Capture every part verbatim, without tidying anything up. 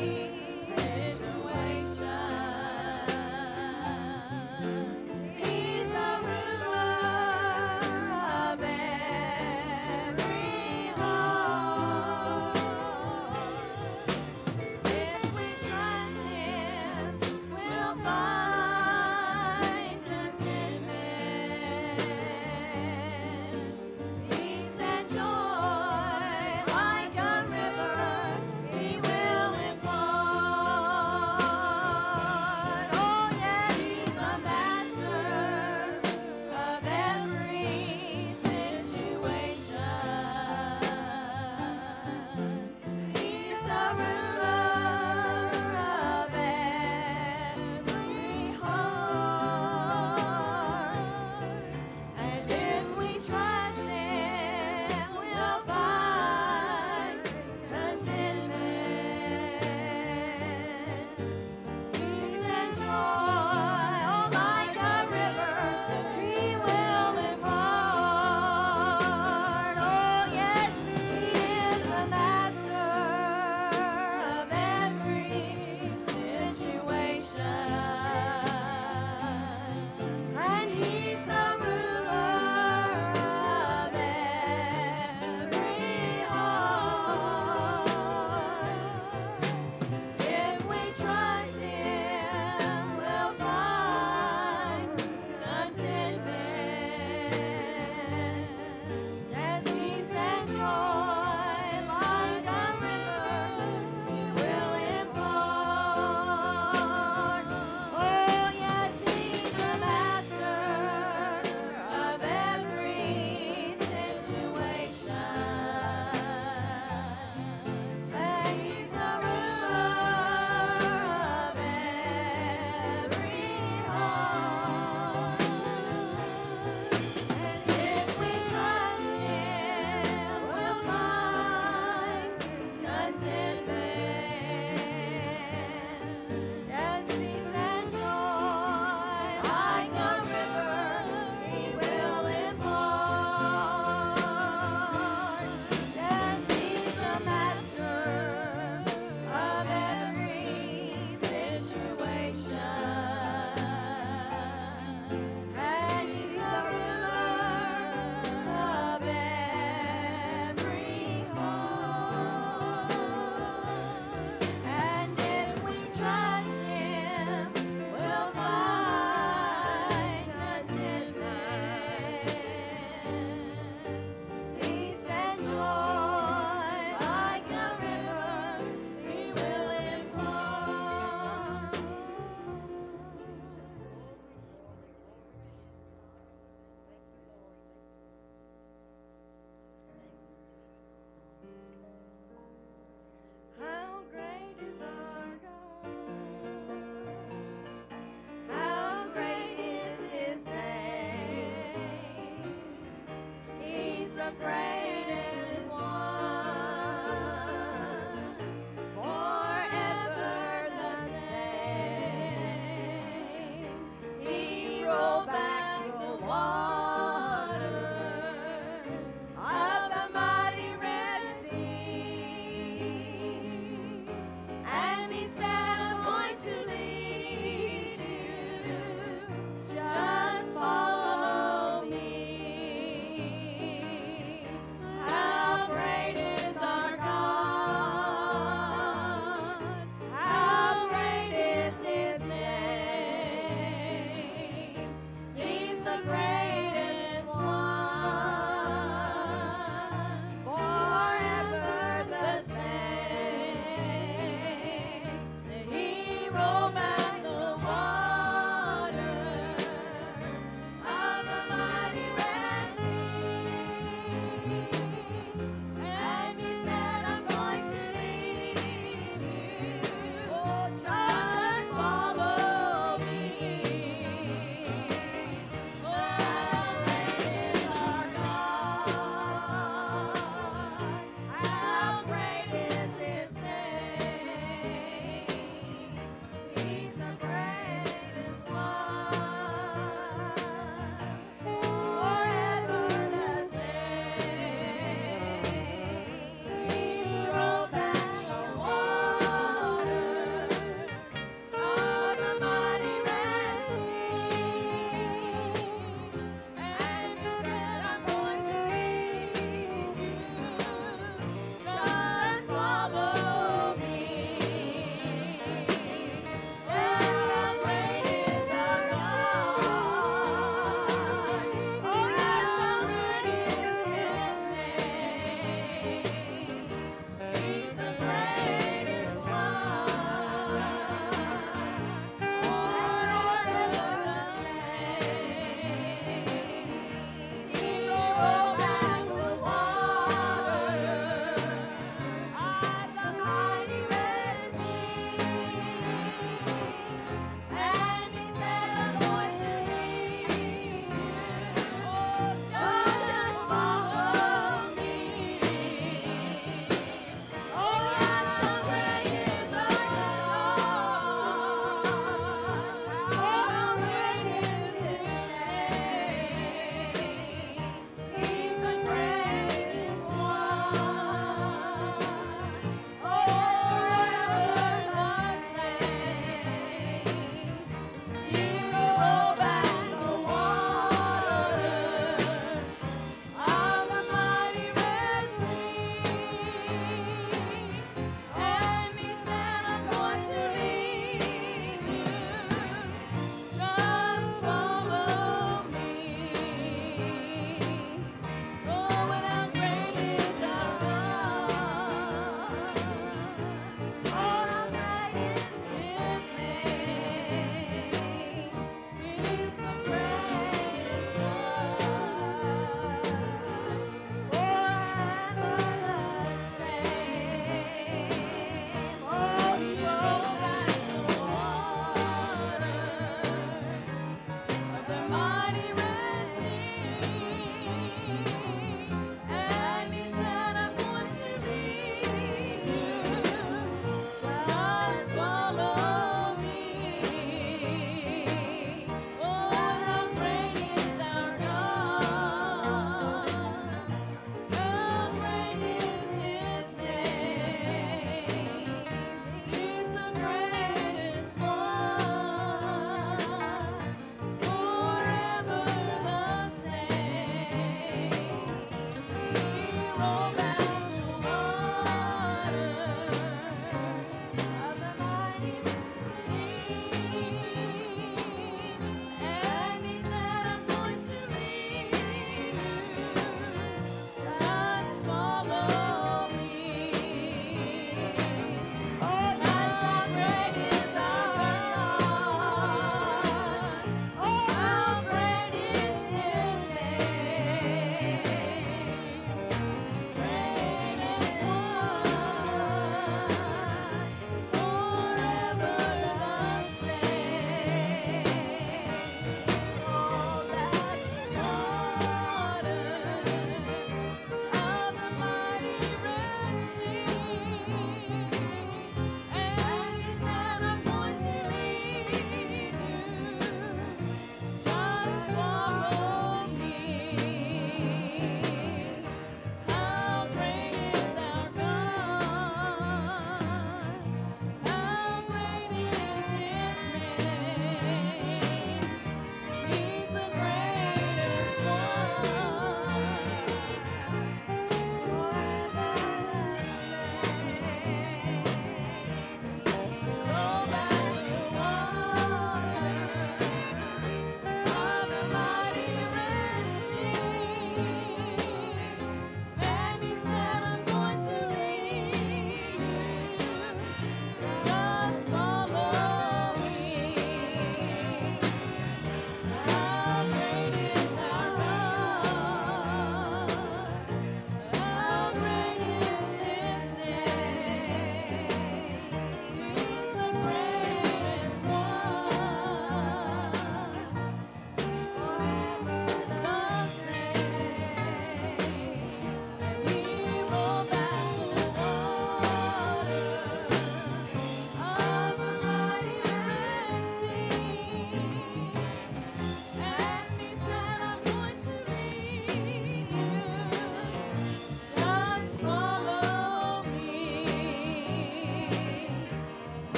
Peace and joy like a river, He will impart.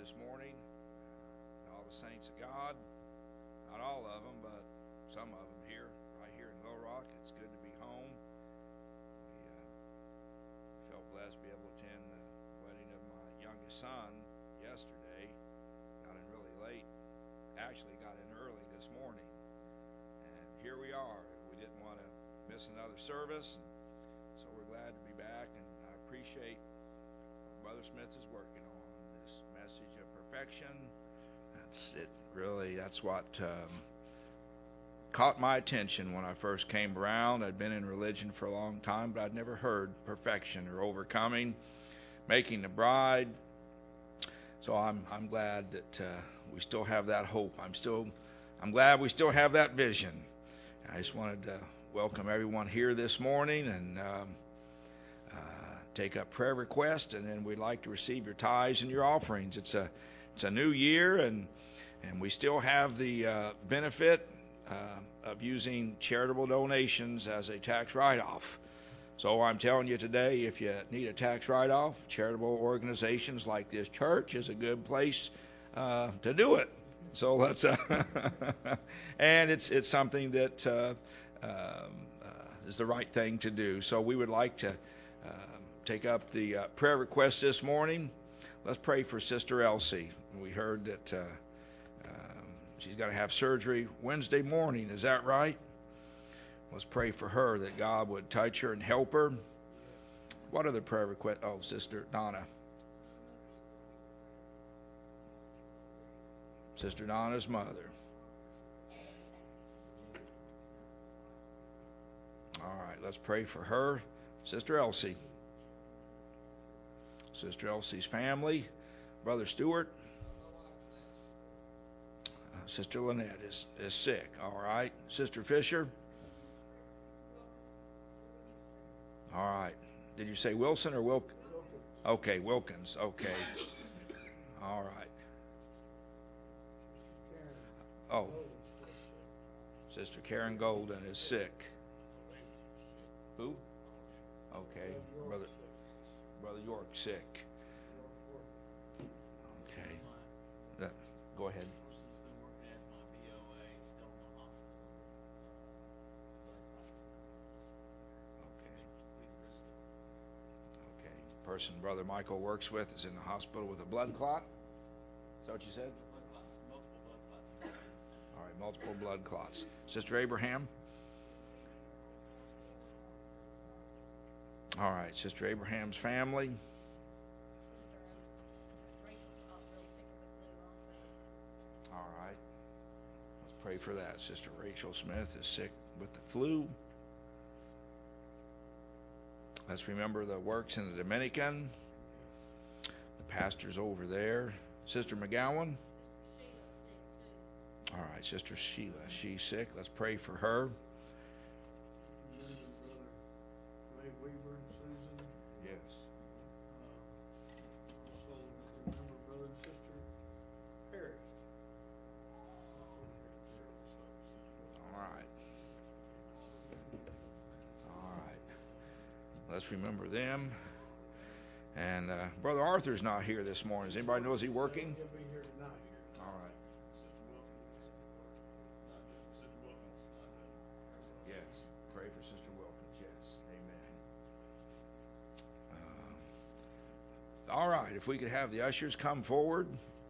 this morning. All the saints of God, not all of them, but some of them here, right here in Little Rock. It's good to be home. We uh, felt blessed to be able to attend the wedding of my youngest son yesterday. Got in really late. Actually got in early this morning. And here we are. We didn't want to miss another service. So we're glad to be back, and I appreciate what Brother Smith is working on. Message of perfection. That's it. Really, that's what um, caught my attention when I first came around. I'd been in religion for a long time, but I'd never heard perfection or overcoming, making the bride. So I'm I'm glad that uh, we still have that hope. I'm still I'm glad we still have that vision. I just wanted to welcome everyone here this morning and. Um, Take up prayer requests, and then we'd like to receive your tithes and your offerings. It's a it's a new year, and and we still have the uh, benefit uh, of using charitable donations as a tax write-off. So I'm telling you today, if you need a tax write-off, charitable organizations like this church is a good place uh, to do it. So let's uh, and it's it's something that uh, um, uh, is the right thing to do. So we would like to. Uh, Take up the uh, prayer request this morning. Let's pray for Sister Elsie. We heard that uh, um, she's going to have surgery Wednesday morning. Is that right? Let's pray for her that God would touch her and help her. What other prayer request? Oh, Sister Donna. Sister Donna's mother. All right, let's pray for her. Sister Elsie. Sister Elsie's family, Brother Stewart, uh, Sister Lynette is, is sick, all right. Sister Fisher, all right. Did you say Wilson or Wilk? Okay, Wilkins, okay. All right. Oh, Sister Karen Golden is sick. Who? Okay, Brother. Brother York sick. Okay. Uh, go ahead. Okay. Okay. The person Brother Michael works with is in the hospital with a blood clot. Is that what you said? All right, multiple blood clots. Sister Abraham? All right, Sister Abraham's family. All right. Let's pray for that. Sister Rachel Smith is sick with the flu. Let's remember the works in the Dominican. The pastor's over there. Sister McGowan. All right, Sister Sheila. She's sick. Let's pray for her. Let's remember them. And uh, Brother Arthur's not here this morning. Does anybody know, is he working? He'll be here tonight. All right. Yes. Pray for Sister Wilkins. Yes. Amen. Uh, all right. If we could have the ushers come forward.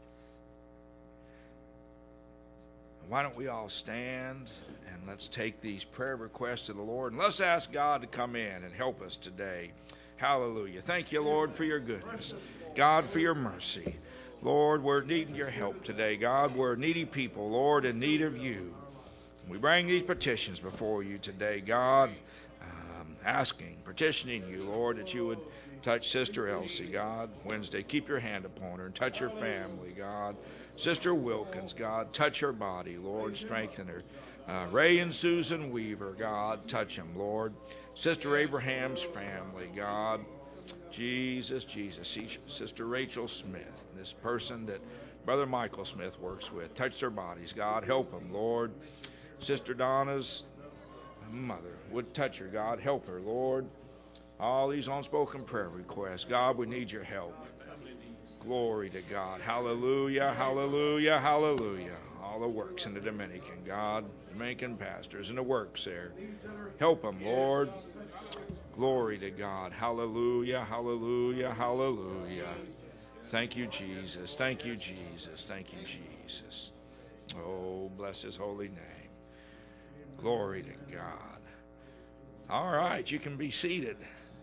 Why don't we all stand and let's take these prayer requests to the Lord, and let's ask God to come in and help us today. Hallelujah. Thank you, Lord, for your goodness. God, for your mercy. Lord, we're needing your help today. God, we're needy people, Lord, in need of you. We bring these petitions before you today, God, um, asking, petitioning you, Lord, that you would touch Sister Elsie, God, Wednesday. Keep your hand upon her and touch her family, God. Sister Wilkins, God, touch her body, Lord, strengthen her. Uh, Ray and Susan Weaver, God, touch them, Lord. Sister Abraham's family, God. Jesus, Jesus. Sister Rachel Smith, this person that Brother Michael Smith works with, touch their bodies, God, help them, Lord. Sister Donna's mother would touch her, God, help her, Lord. All these unspoken prayer requests, God, we need your help. Glory to God. Hallelujah, hallelujah, hallelujah. All the works in the Dominican, God, Dominican pastors and the works there. Help them, Lord. Glory to God. Hallelujah, hallelujah, hallelujah. Thank you, Jesus. Thank you, Jesus. Thank you, Jesus. Oh, bless his holy name. Glory to God. All right, you can be seated.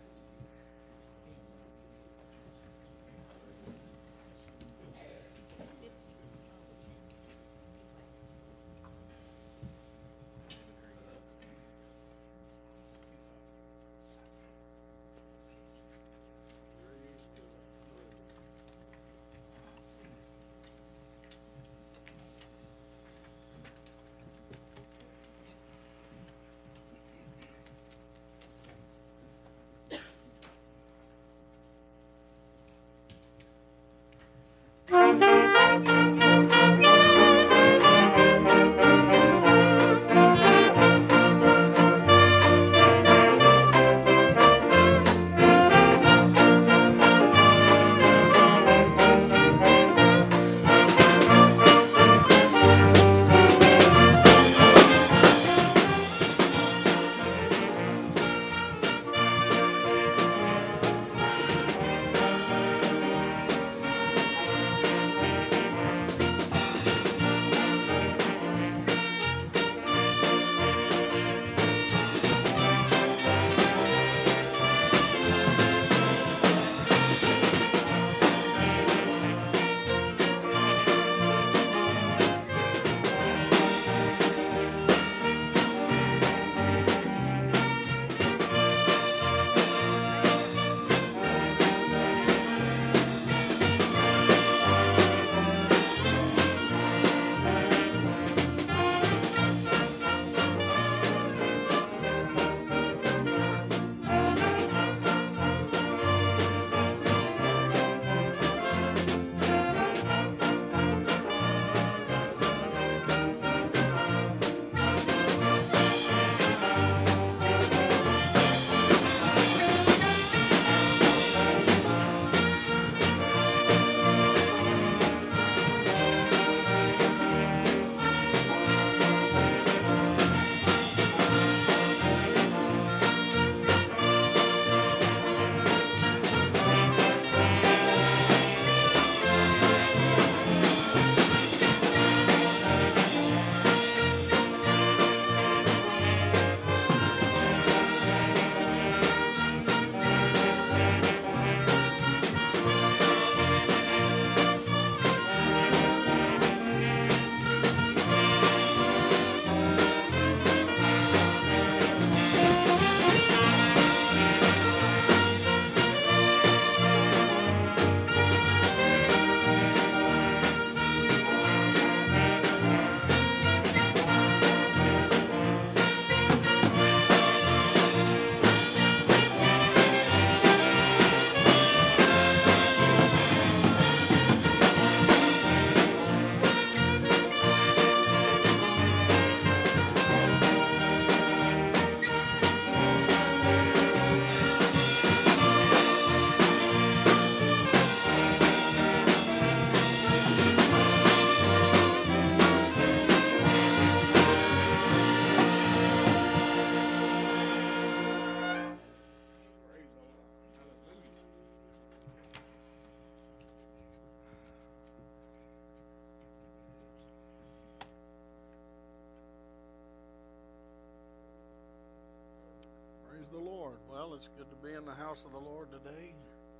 The Lord. Well, it's good to be in the house of the Lord today.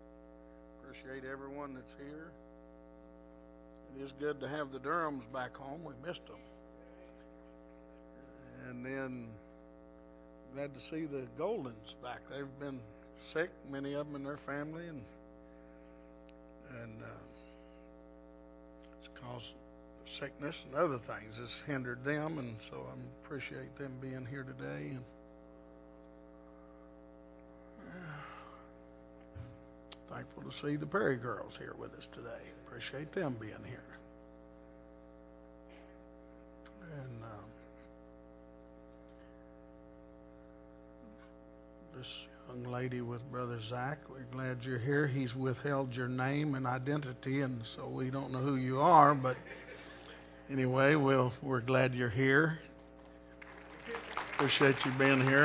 Appreciate everyone that's here. It is good to have the Durhams back home. We missed them. And then glad to see the Goldens back. They've been sick, many of them and their family, and and uh, it's caused sickness and other things. It's hindered them, and so I appreciate them being here today. And thankful to see the Perry girls here with us today. Appreciate them being here. And um, this young lady with Brother Zach. We're glad you're here. He's withheld your name and identity, and so we don't know who you are, but anyway, we'll, we're glad you're here. Appreciate you being here.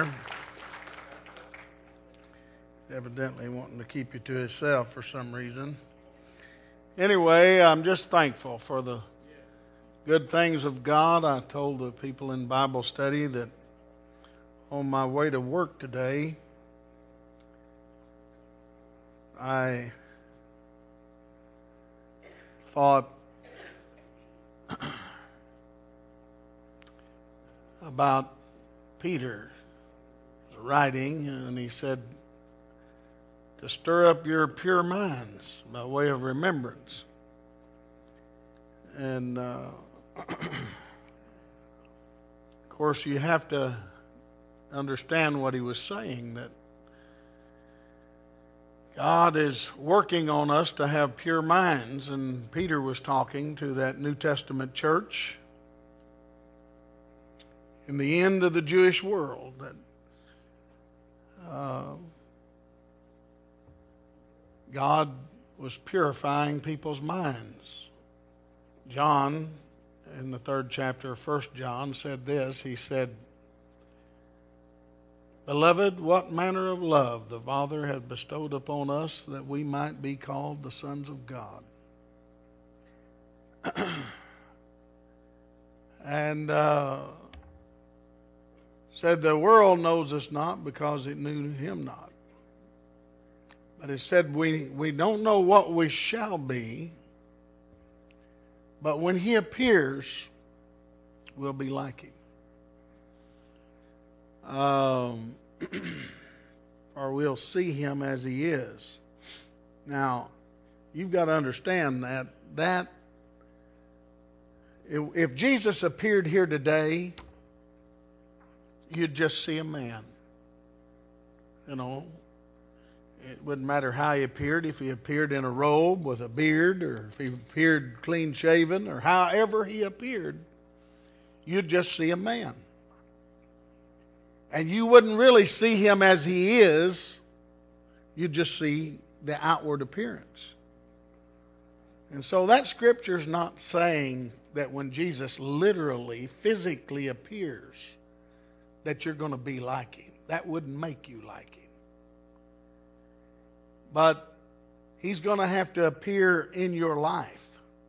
Evidently wanting to keep you to himself for some reason. Anyway, I'm just thankful for the good things of God. I told the people in Bible study that on my way to work today, I thought about Peter writing, and he said, to stir up your pure minds by way of remembrance. And uh, of course, you have to understand what he was saying, that God is working on us to have pure minds. And Peter was talking to that New Testament church in the end of the Jewish world, that uh, God was purifying people's minds. John, in the third chapter of First John, said this. He said, Beloved, what manner of love the Father hath bestowed upon us, that we might be called the sons of God. And uh, said the world knows us not because it knew him not. But it said we, we don't know what we shall be, but when he appears, we'll be like him. Um, or we'll see him as he is. Now, you've got to understand that that if, if Jesus appeared here today, you'd just see a man. You know, it wouldn't matter how he appeared, if he appeared in a robe with a beard, or if he appeared clean shaven, or however he appeared, you'd just see a man. And you wouldn't really see him as he is, you'd just see the outward appearance. And so that scripture is not saying that when Jesus literally, physically appears, that you're going to be like him. That wouldn't make you like him. But he's going to have to appear in your life.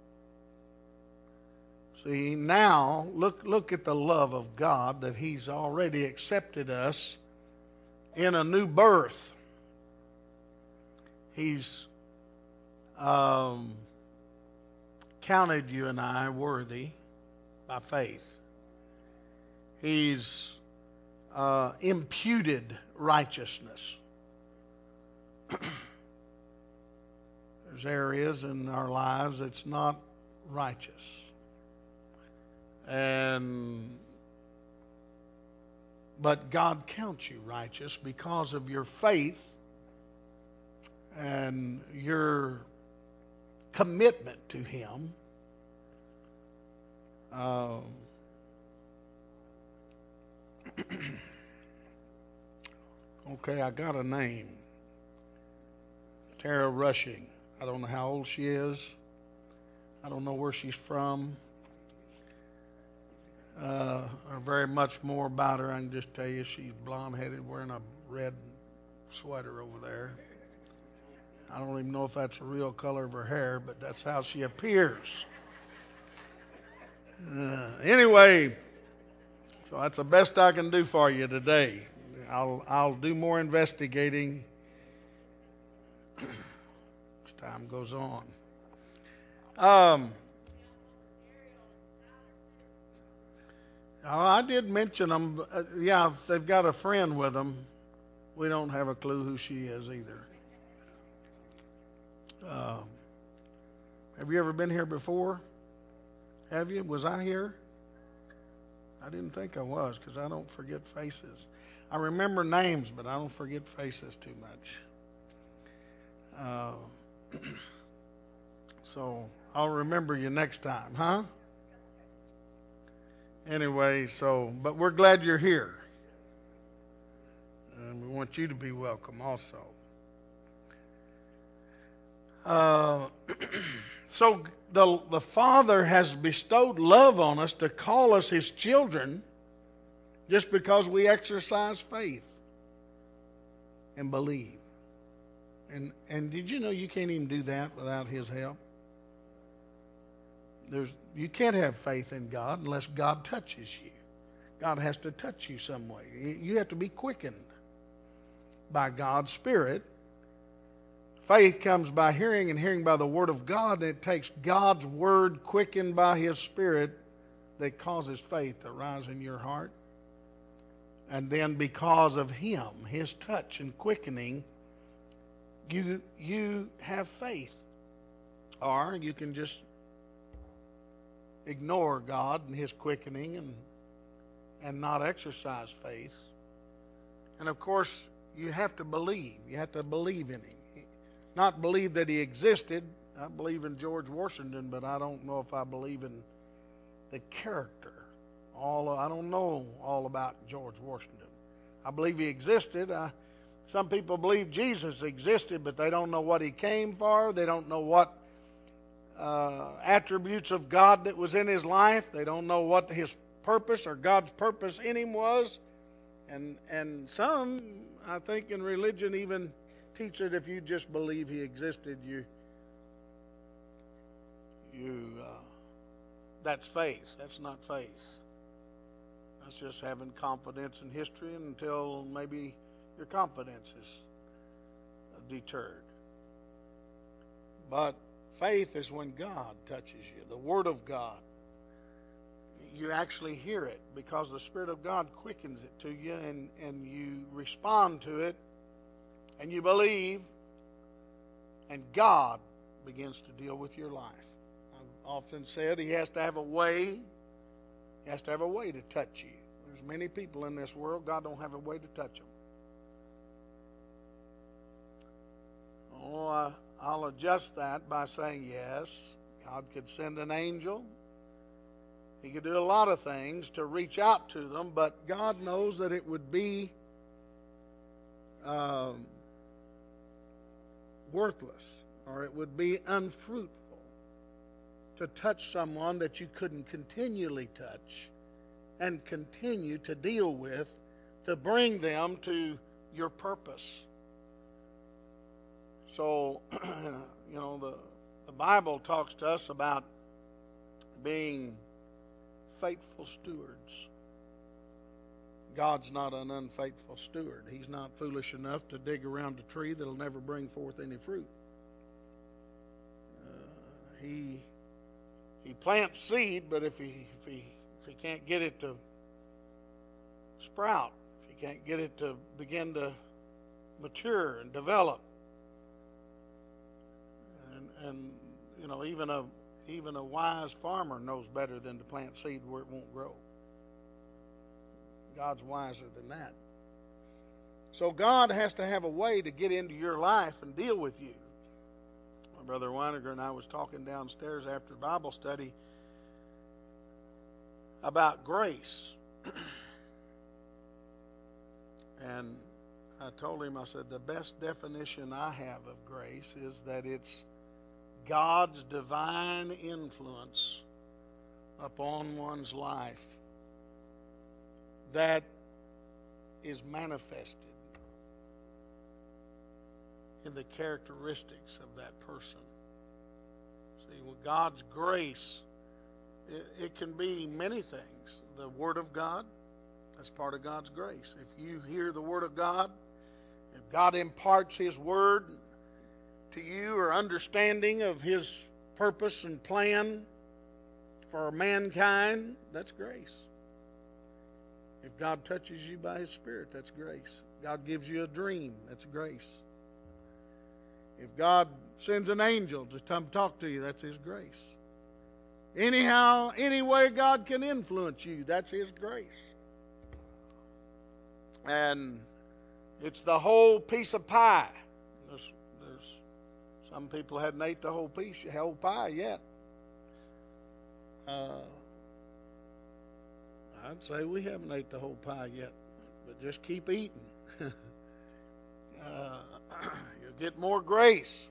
See, now, look, look at the love of God, that he's already accepted us in a new birth. He's um, counted you and I worthy by faith. He's uh, imputed righteousness. There's areas in our lives that's not righteous. And but God counts you righteous because of your faith and your commitment to him. Um, okay, I got a name. Tara Rushing. I don't know how old she is. I don't know where she's from. Uh, or very much more about her. I can just tell you she's blonde-headed, wearing a red sweater over there. I don't even know if that's the real color of her hair, but that's how she appears. Uh, anyway, so that's the best I can do for you today. I'll I'll do more investigating as time goes on. Um. Oh, I did mention them. Uh, yeah, if they've got a friend with them, we don't have a clue who she is either. Uh, have you ever been here before? Have you? Was I here? I didn't think I was, because I don't forget faces. I remember names, but I don't forget faces too much. Uh, so I'll remember you next time, huh? Anyway, so, but we're glad you're here. And we want you to be welcome also. Uh, so the, the Father has bestowed love on us to call us His children just because we exercise faith and believe. And and did you know you can't even do that without His help? There's you can't have faith in God unless God touches you. God has to touch you some way. You have to be quickened by God's Spirit. Faith comes by hearing, and hearing by the Word of God. And it takes God's Word quickened by His Spirit that causes faith to rise in your heart. And then because of Him, His touch and quickening, you you have faith. Or you can just ignore God and His quickening and and not exercise faith. And of course, you have to believe. You have to believe in Him. Not believe that He existed. I believe in George Washington, but I don't know if I believe in the character. All I don't know all about George Washington. I believe he existed. I, some people believe Jesus existed, but they don't know what He came for. They don't know what uh, attributes of God that was in His life. They don't know what His purpose or God's purpose in Him was. And and some, I think, in religion even teach that if you just believe He existed, you you uh, that's faith. That's not faith. That's just having confidence in history until maybe your confidence is deterred. But faith is when God touches you, the Word of God. You actually hear it because the Spirit of God quickens it to you, and, and you respond to it, and you believe, and God begins to deal with your life. I've often said He has to have a way. He has to have a way to touch you. There's many people in this world, God don't have a way to touch them. Oh, I, I'll adjust that by saying yes, God could send an angel. He could do a lot of things to reach out to them, but God knows that it would be um, worthless, or it would be unfruitful to touch someone that you couldn't continually touch and continue to deal with to bring them to your purpose. So, you know, the, the Bible talks to us about being faithful stewards. God's not an unfaithful steward. He's not foolish enough to dig around a tree that'll never bring forth any fruit. Uh, he he plants seed, but if he if he if he can't get it to sprout, if he can't get it to begin to mature and develop, and and you know even a Even a wise farmer knows better than to plant seed where it won't grow. God's wiser than that. So God has to have a way to get into your life and deal with you. My brother Weiniger and I was talking downstairs after Bible study about grace. And I told him, I said, the best definition I have of grace is that it's God's divine influence upon one's life that is manifested in the characteristics of that person. See, well, God's grace, it, it can be many things. The Word of God, that's part of God's grace. If you hear the Word of God, if God imparts His Word to you, or understanding of His purpose and plan for mankind, that's grace. If God touches you by His Spirit, that's grace. God gives you a dream, that's grace. If God sends an angel to come talk to you, that's His grace. Anyhow, any way God can influence you, that's His grace. And it's the whole piece of pie. There's, there's some people hadn't ate the whole piece, the whole pie yet. Uh, I'd say we haven't ate the whole pie yet, but just keep eating. Uh, you'll get more grace.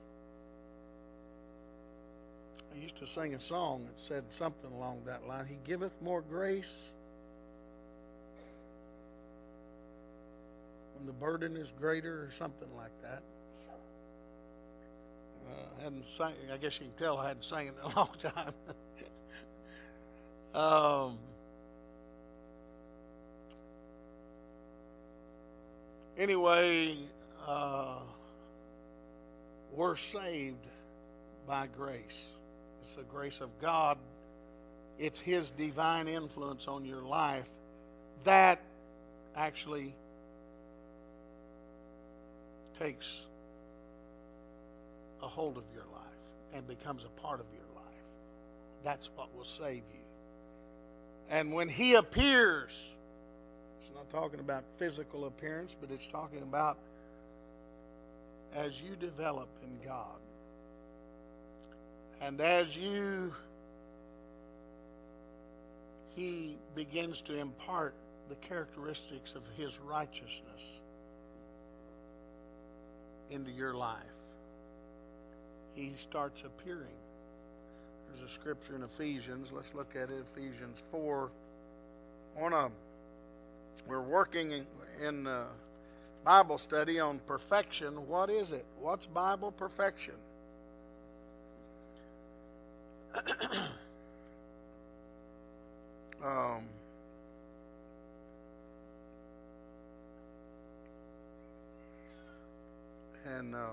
I used to sing a song that said something along that line. He giveth more grace when the burden is greater, or something like that. Uh, I hadn't sang. I guess you can tell I hadn't sang it in a long time. um, anyway, uh, we're saved by grace. It's the grace of God. It's His divine influence on your life that actually takes a hold of your life and becomes a part of your life. That's what will save you. And when He appears, it's not talking about physical appearance, but it's talking about as you develop in God. And as you, He begins to impart the characteristics of His righteousness into your life. He starts appearing. There's a scripture in Ephesians. Let's look at it. Ephesians four. On a, we're working in, in uh, Bible study on perfection. What is it? What's Bible perfection? um, and um,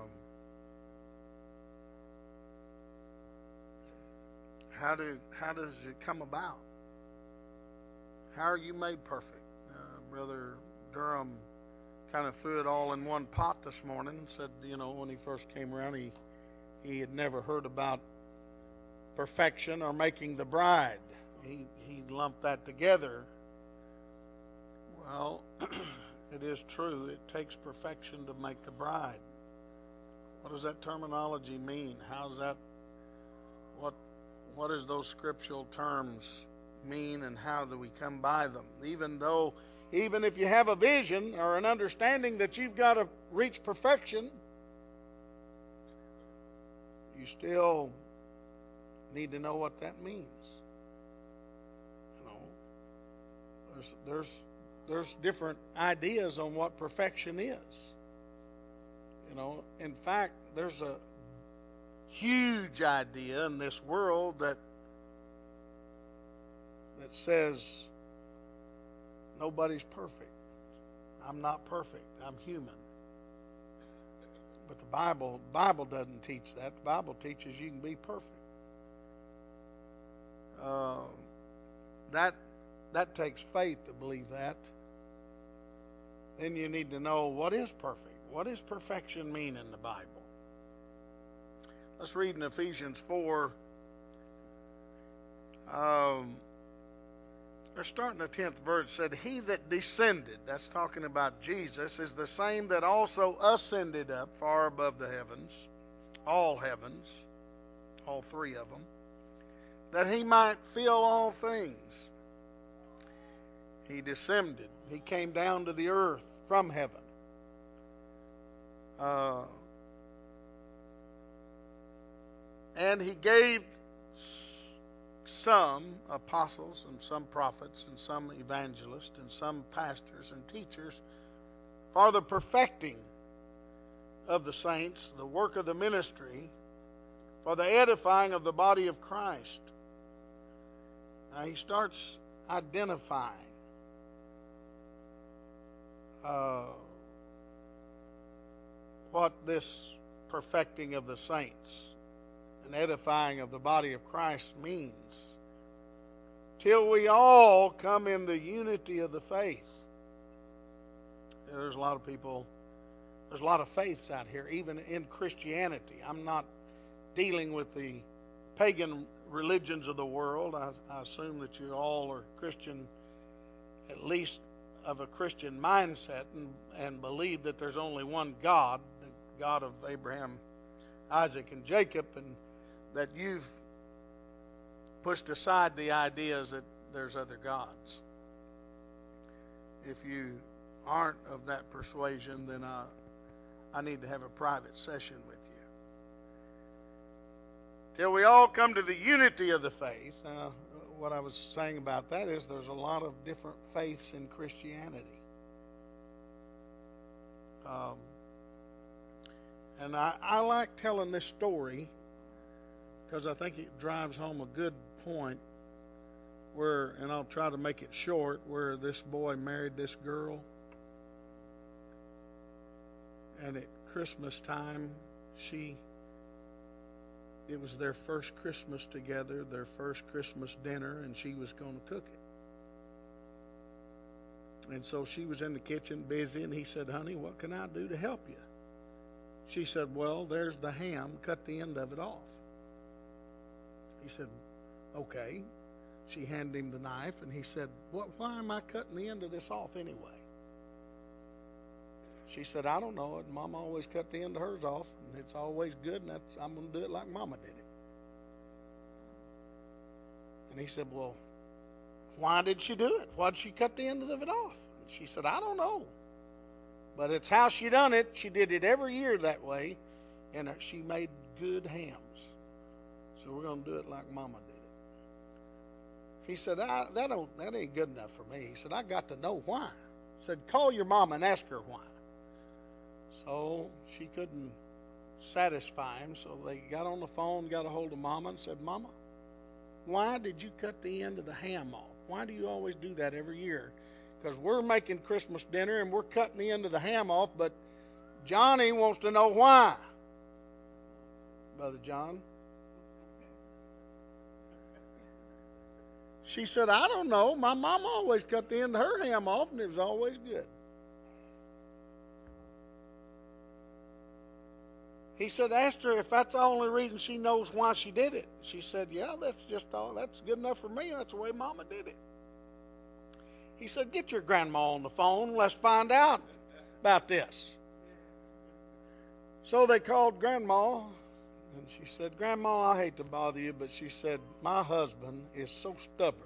how do how does it come about? How are you made perfect? Uh, Brother Durham kind of threw it all in one pot this morning and said, you know, when he first came around, he he had never heard about perfection or making the bride. He he lumped that together. Well, it is true. It takes perfection to make the bride. What does that terminology mean? How's that? What what does those scriptural terms mean, and how do we come by them? Even though, even if you have a vision or an understanding that you've got to reach perfection, you still need to know what that means. You know, there's there's there's different ideas on what perfection is. You know, in fact, there's a huge idea in this world that that says nobody's perfect. I'm not perfect. I'm human. But the Bible Bible doesn't teach that. The Bible teaches you can be perfect. Uh, that that takes faith to believe that. Then you need to know what is perfect. What does perfection mean in the Bible? Let's read in Ephesians four. Um, let's start in the tenth verse. It said, He that descended, that's talking about Jesus, is the same that also ascended up far above the heavens, all heavens, all three of them, that He might fill all things. He descended. He came down to the earth from heaven. Uh, and He gave some apostles and some prophets and some evangelists and some pastors and teachers for the perfecting of the saints, the work of the ministry, for the edifying of the body of Christ. Now he starts identifying uh, what this perfecting of the saints and edifying of the body of Christ means. Till we all come in the unity of the faith. There's a lot of people, there's a lot of faiths out here, even in Christianity. I'm not dealing with the pagan religions of the world. I, I assume that you all are Christian, at least of a Christian mindset, and, and believe that there's only one God, the God of Abraham, Isaac, and Jacob, and that you've pushed aside the ideas that there's other gods. If you aren't of that persuasion, then I, I need to have a private session with you. Till we all come to the unity of the faith. Now, what I was saying about that is there's a lot of different faiths in Christianity. Um, and I, I like telling this story because I think it drives home a good point where, and I'll try to make it short, where this boy married this girl. And at Christmas time, she, it was their first Christmas together, their first Christmas dinner, and she was going to cook it. And so she was in the kitchen busy, and he said, honey, what can I do to help you? She said, well, there's the ham. Cut the end of it off. He said, okay. She handed him the knife, and he said, what, why am I cutting the end of this off anyway? She said, I don't know. Mama always cut the end of hers off, and it's always good, and that's, I'm going to do it like Mama did it. And he said, well, why did she do it? Why did she cut the end of it off? And she said, I don't know. But it's how she done it. She did it every year that way, and she made good hams. So we're going to do it like Mama did it. He said, I, that, don't, that ain't good enough for me. He said, I got to know why. He said, call your mama and ask her why. So she couldn't satisfy him, so they got on the phone, got a hold of Mama, and said, Mama, why did you cut the end of the ham off? Why do you always do that every year? Because we're making Christmas dinner, and we're cutting the end of the ham off, but Johnny wants to know why. Brother John? She said, I don't know. My mom always cut the end of her ham off, and it was always good. He said, asked her if that's the only reason she knows why she did it. She said, yeah, that's just all. That's good enough for me. That's the way Mama did it. He said, get your grandma on the phone. Let's find out about this. So they called Grandma, and she said, Grandma, I hate to bother you, but she said, my husband is so stubborn.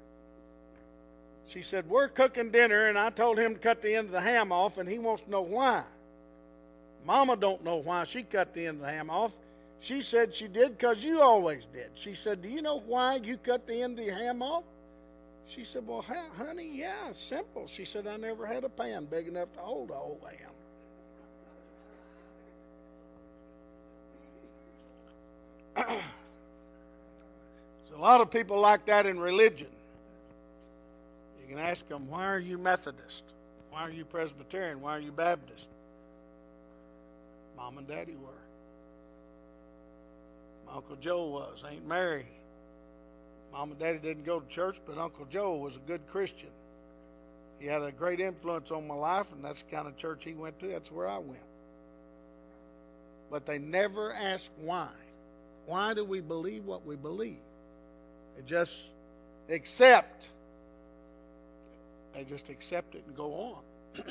She said, we're cooking dinner, and I told him to cut the end of the ham off, and he wants to know why. Mama don't know why she cut the end of the ham off. She said she did because you always did. She said, do you know why you cut the end of the ham off? She said, well, honey, yeah, it's simple. She said, I never had a pan big enough to hold a whole ham. There's a lot of people like that in religion. You can ask them, why are you Methodist? Why are you Presbyterian? Why are you Baptist? Mom and Daddy were. My Uncle Joe was. Aunt Mary. Mom and Daddy didn't go to church, but Uncle Joe was a good Christian. He had a great influence on my life, and that's the kind of church he went to. That's where I went. But they never asked why. Why do we believe what we believe? They just accept. They just accept it and go on.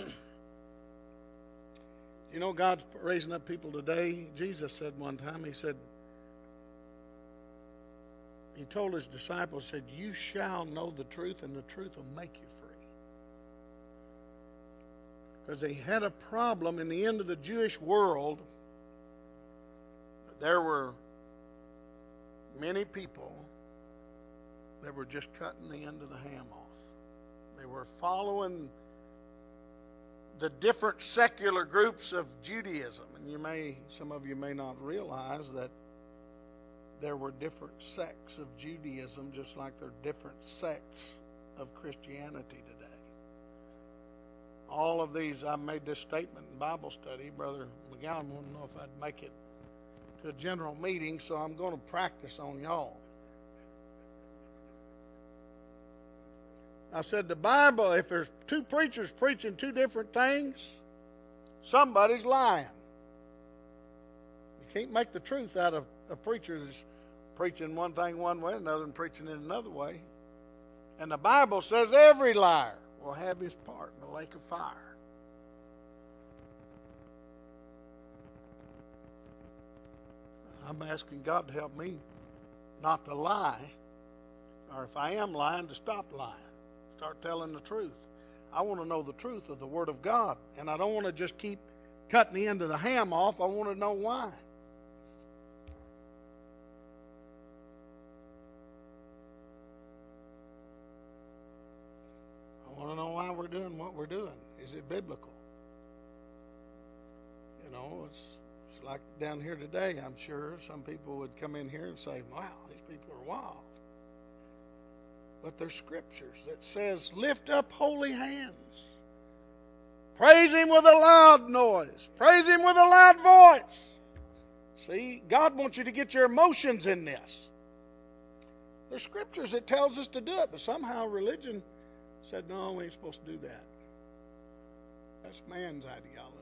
You know, God's raising up people today. Jesus said one time, he said, he told his disciples, said, you shall know the truth, and the truth will make you free. Because they had a problem in the end of the Jewish world. There were many people that were just cutting the end of the ham off. They were following the different secular groups of Judaism. And you may, some of you may not realize that there were different sects of Judaism, just like there are different sects of Christianity today. All of these, I made this statement in Bible study. Brother McGowan wouldn't know if I'd make it to a general meeting, so I'm going to practice on y'all. I said, the Bible, if there's two preachers preaching two different things, somebody's lying. You can't make the truth out of a preacher that's preaching one thing one way, another and preaching it another way. And the Bible says every liar will have his part in the lake of fire. I'm asking God to help me not to lie, or if I am lying, to stop lying. Start telling the truth. I want to know the truth of the Word of God, and I don't want to just keep cutting the end of the ham off. I want to know why. I want to know why we're doing what we're doing. Is it biblical? You know, it's, it's like down here today, I'm sure some people would come in here and say, wow, these people are wild. But there's scriptures that says, lift up holy hands. Praise Him with a loud noise. Praise Him with a loud voice. See, God wants you to get your emotions in this. There's scriptures that tells us to do it, but somehow religion said, no, we ain't supposed to do that. That's man's ideology.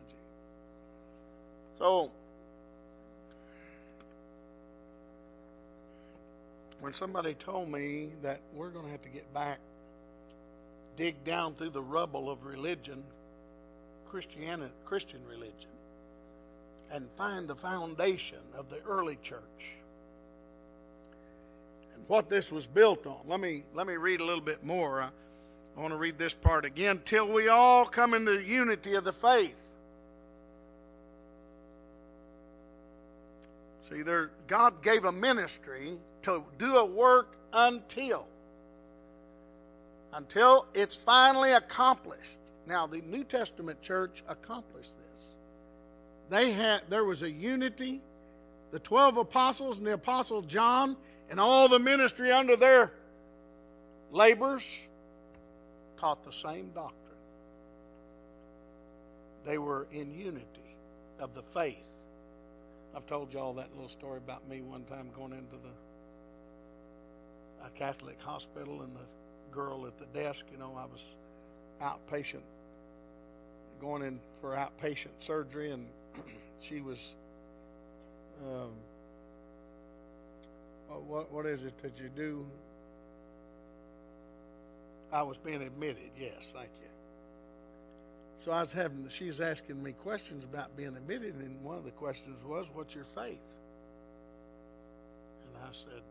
So, when somebody told me that we're going to have to get back, dig down through the rubble of religion, Christianity, Christian religion, and find the foundation of the early church and what this was built on. Let me let me read a little bit more. I, I want to read this part again. Till we all come into the unity of the faith. See, there, God gave a ministry to do a work until. Until it's finally accomplished. Now, the New Testament church accomplished this. They had, there was a unity. The twelve apostles and the apostle John and all the ministry under their labors taught the same doctrine. They were in unity of the faith. I've told you all that little story about me one time going into the a Catholic hospital and the girl at the desk, you know, I was outpatient, going in for outpatient surgery, and she was, um, what what is it that you do? I was being admitted, yes, thank you. So I was having, she was asking me questions about being admitted, and one of the questions was, what's your faith? And I said,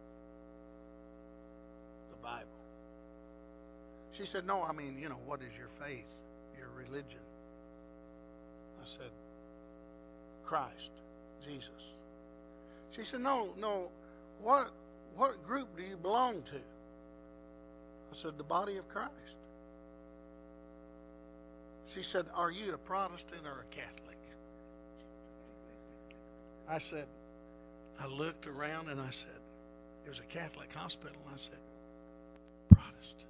the Bible. She said, no, I mean, you know, what is your faith, your religion? I said, Christ, Jesus. She said, no, no, what, what group do you belong to? I said, the body of Christ. She said, are you a Protestant or a Catholic? I said, I looked around and I said, it was a Catholic hospital. I said, Protestant.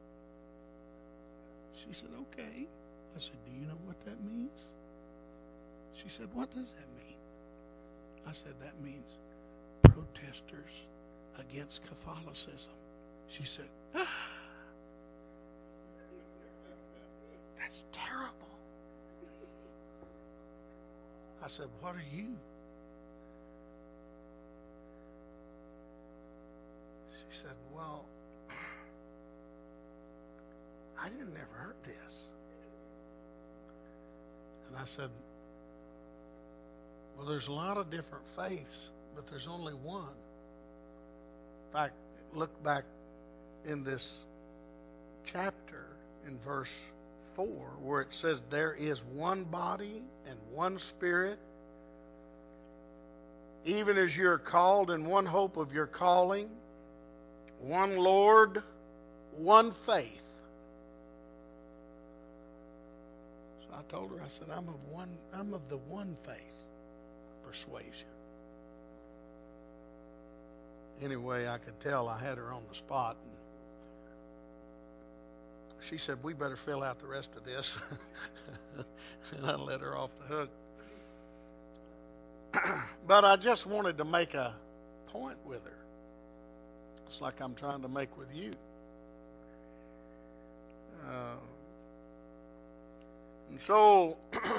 She said, okay. I said, do you know what that means? She said, what does that mean? I said, that means protesters against Catholicism. She said, ah. That's terrible. I said, what are you? She said, well, I didn't never heard this. And I said, well, there's a lot of different faiths, but there's only one. In fact, look back in this chapter in verse four, where it says there is one body and one spirit, even as you're called in one hope of your calling, one Lord, one faith. So I told her, I said, I'm of one, I'm of the one faith persuasion. Anyway, I could tell I had her on the spot. And she said, we better fill out the rest of this. And I let her off the hook. But I just wanted to make a point with her. It's like I'm trying to make with you. Uh, and so,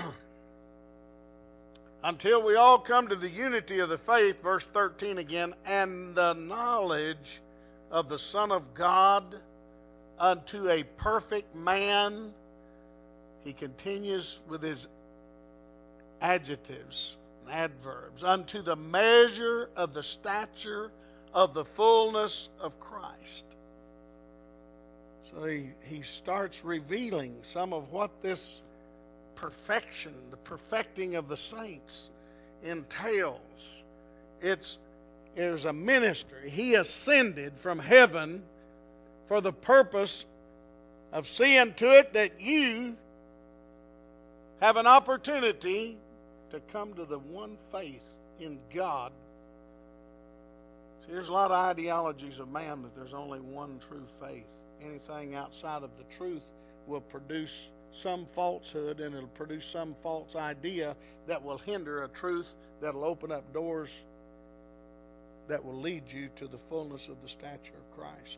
until we all come to the unity of the faith, verse thirteen again, and the knowledge of the Son of God, unto a perfect man. He continues with his adjectives and adverbs. Unto the measure of the stature of the fullness of Christ. So he, he starts revealing some of what this perfection, the perfecting of the saints entails. It's there's a ministry. He ascended from heaven for the purpose of seeing to it that you have an opportunity to come to the one faith in God. See, there's a lot of ideologies of man that there's only one true faith. Anything outside of the truth will produce some falsehood, and it'll produce some false idea that will hinder a truth that will open up doors that will lead you to the fullness of the stature of Christ.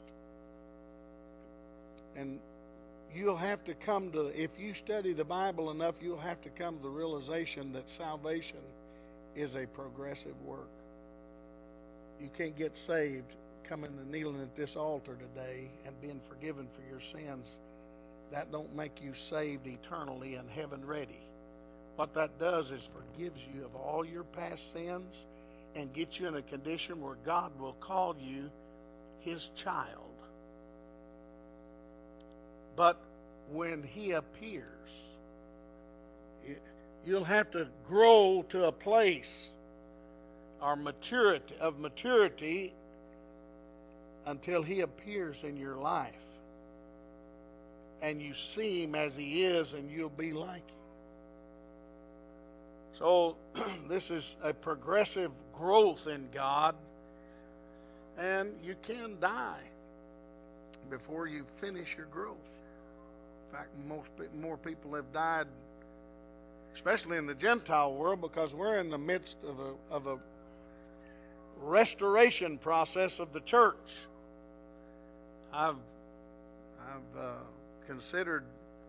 And you'll have to come to, if you study the Bible enough, you'll have to come to the realization that salvation is a progressive work. You can't get saved coming and kneeling at this altar today and being forgiven for your sins. That don't make you saved eternally and heaven ready. What that does is forgives you of all your past sins and gets you in a condition where God will call you His child. But when He appears, you'll have to grow to a place or maturity of maturity until He appears in your life. And you see Him as He is, and you'll be like Him. So this is a progressive growth in God, and you can die before you finish your growth. In fact, most more people have died, especially in the Gentile world, because we're in the midst of a of a restoration process of the church. I've I've uh, considered.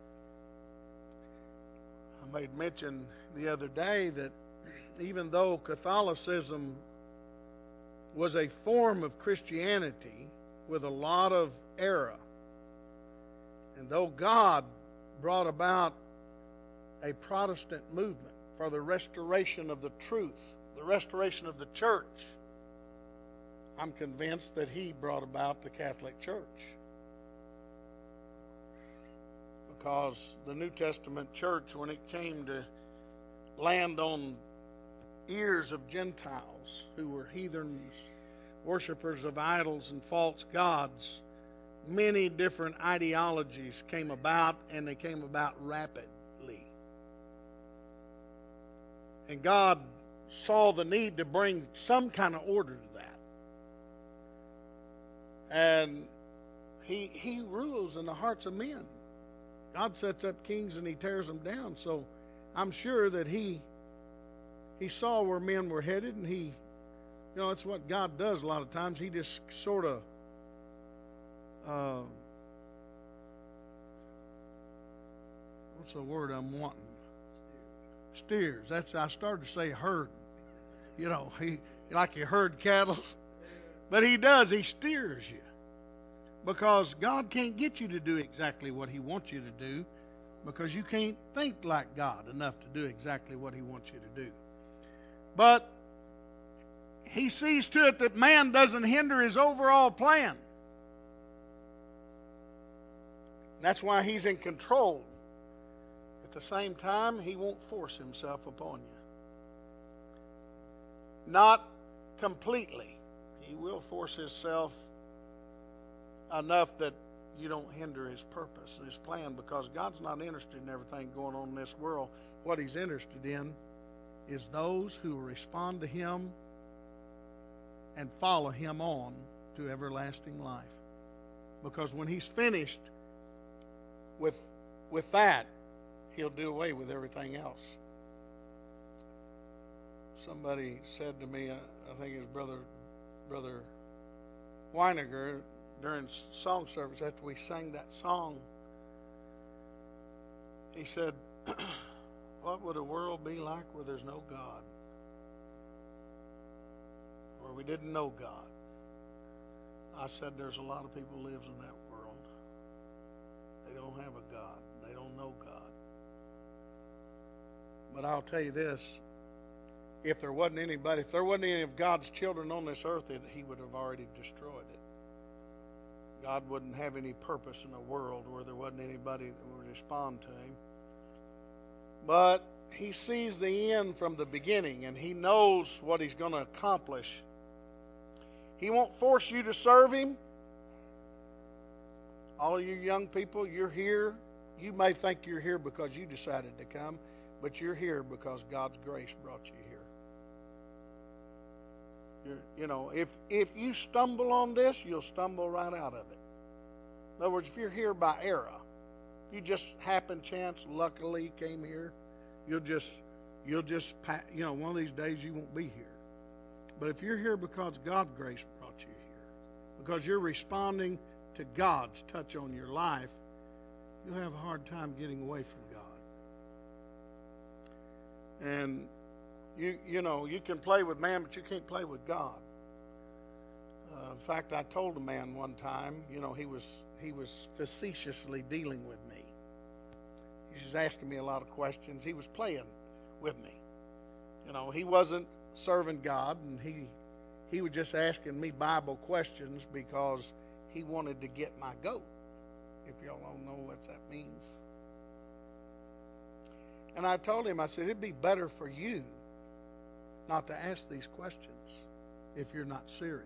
I made mention the other day that even though Catholicism was a form of Christianity with a lot of error, and though God brought about a Protestant movement for the restoration of the truth, the restoration of the church, I'm convinced that He brought about the Catholic Church. Because the New Testament church, when it came to land on ears of Gentiles who were heathens, worshipers of idols and false gods, many different ideologies came about, and they came about rapidly. And God saw the need to bring some kind of order to that. And He He rules in the hearts of men. God sets up kings and He tears them down. So I'm sure that He He saw where men were headed, and He, you know, it's what God does a lot of times. He just sort of uh, what's the word I'm wanting? Steers. That's I started to say herd. You know, he like you herd cattle, but He does. He steers you. Because God can't get you to do exactly what He wants you to do, because you can't think like God enough to do exactly what He wants you to do. But He sees to it that man doesn't hinder His overall plan. That's why He's in control. At the same time, He won't force Himself upon you. Not completely. He will force Himself enough that you don't hinder His purpose and His plan, because God's not interested in everything going on in this world. What He's interested in is those who will respond to Him and follow Him on to everlasting life. Because when He's finished with, with that, He'll do away with everything else. Somebody said to me, I think his brother, brother Weiniger, during song service, after we sang that song, he said, what would a world be like where there's no God? Where we didn't know God? I said, there's a lot of people lives in that world. They don't have a God. They don't know God. But I'll tell you this, if there wasn't anybody, if there wasn't any of God's children on this earth, it, He would have already destroyed it. God wouldn't have any purpose in a world where there wasn't anybody that would respond to Him. But he sees the end from the beginning, and he knows what he's going to accomplish. He won't force you to serve him. All of you young people, you're here. You may think you're here because you decided to come, but you're here because God's grace brought you here. You're, you know, if if you stumble on this, you'll stumble right out of it. In other words, if you're here by error, if you just happen chance, luckily came here, you'll just you'll just you know one of these days you won't be here. But if you're here because God's grace brought you here, because you're responding to God's touch on your life, you'll have a hard time getting away from God. And you you know you can play with man, but you can't play with God. Uh, in fact, I told a man one time, you know, he was he was facetiously dealing with me. He was asking me a lot of questions. He was playing with me. You know, he wasn't serving God, and he he was just asking me Bible questions because he wanted to get my goat. If y'all don't know what that means. And I told him, I said, it'd be better for you not to ask these questions if you're not serious.